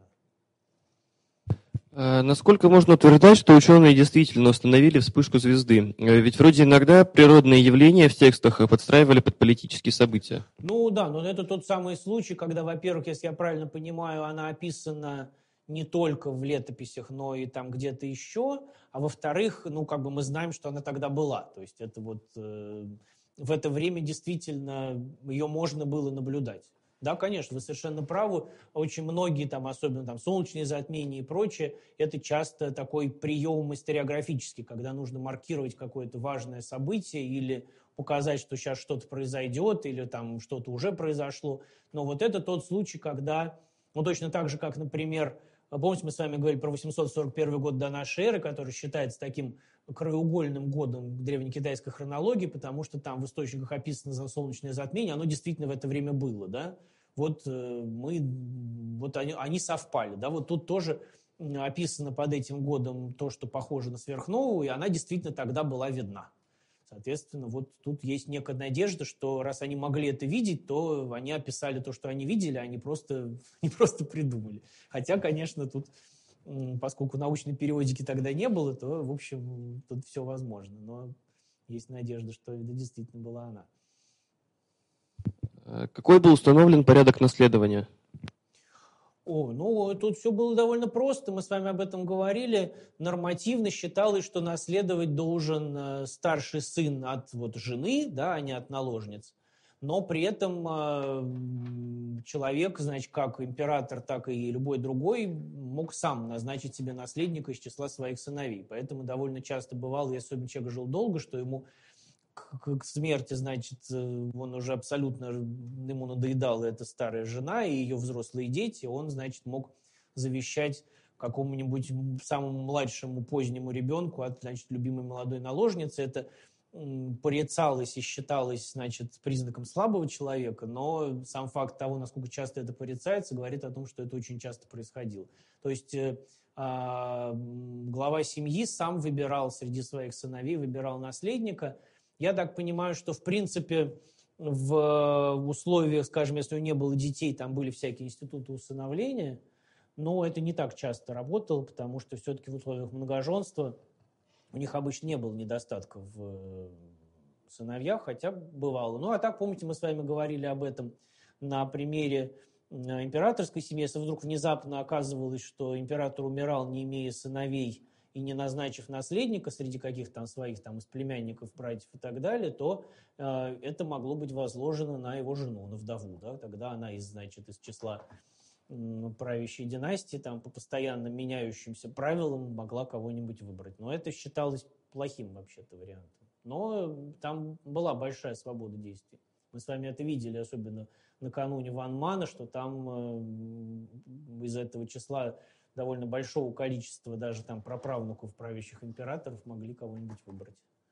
Насколько можно утверждать, что ученые действительно установили вспышку звезды? Ведь вроде иногда природные явления в текстах подстраивали под политические события. Ну да, но это тот самый случай, когда, во-первых, если я правильно понимаю, она описана не только в летописях, но и там где-то еще, а во-вторых, ну как бы мы знаем, что она тогда была. То есть это вот в это время действительно ее можно было наблюдать. Да, конечно, вы совершенно правы. Очень многие, там, особенно там, солнечные затмения и прочее, это часто такой прием историографический, когда нужно маркировать какое-то важное событие или показать, что сейчас что-то произойдет или там что-то уже произошло. Но вот это тот случай, когда, ну точно так же, как, например, помните, мы с вами говорили про 841 год до нашей эры, который считается таким краеугольным годом древнекитайской хронологии, потому что там в источниках описано за солнечное затмение, оно действительно в это время было, да. Вот они совпали, да, вот тут тоже описано под этим годом то, что похоже на сверхновую, и она действительно тогда была видна. Соответственно, вот тут есть некая надежда, что раз они могли это видеть, то они описали то, что они видели, они просто придумали. Хотя, конечно, тут, поскольку научной периодики тогда не было, то, в общем, тут все возможно. Но есть надежда, что это действительно была она. Какой был установлен порядок наследования? Ну, тут все было довольно просто. Мы с вами об этом говорили. Нормативно считалось, что наследовать должен старший сын от жены, да, а не от наложниц. Но при этом человек, значит, как император, так и любой другой, мог сам назначить себе наследника из числа своих сыновей. Поэтому довольно часто бывало, если особенно человек жил долго, что ему к смерти, значит, он уже абсолютно, ему надоедала эта старая жена и ее взрослые дети, он, значит, мог завещать какому-нибудь самому младшему позднему ребенку от, значит, любимой молодой наложницы. Это порицалось и считалось, значит, признаком слабого человека, но сам факт того, насколько часто это порицается, говорит о том, что это очень часто происходило. То есть глава семьи сам выбирал среди своих сыновей, выбирал наследника. Я так понимаю, что, в принципе, в условиях, скажем, если у него не было детей, там были всякие институты усыновления, но это не так часто работало, потому что все-таки в условиях многоженства у них обычно не было недостатка в сыновьях, хотя бывало. Ну, а так, помните, мы с вами говорили об этом на примере императорской семьи. Если вдруг внезапно оказывалось, что император умирал, не имея сыновей, и не назначив наследника среди каких-то там своих там, из племянников, братьев и так далее, то это могло быть возложено на его жену, на вдову. Да? Тогда она из числа правящей династии там, по постоянно меняющимся правилам могла кого-нибудь выбрать. Но это считалось плохим вообще-то вариантом. Но там была большая свобода действий. Мы с вами это видели, особенно накануне Ван Мана, что там из этого числа довольно большого количества даже там праправнуков правящих императоров могли кого-нибудь выбрать.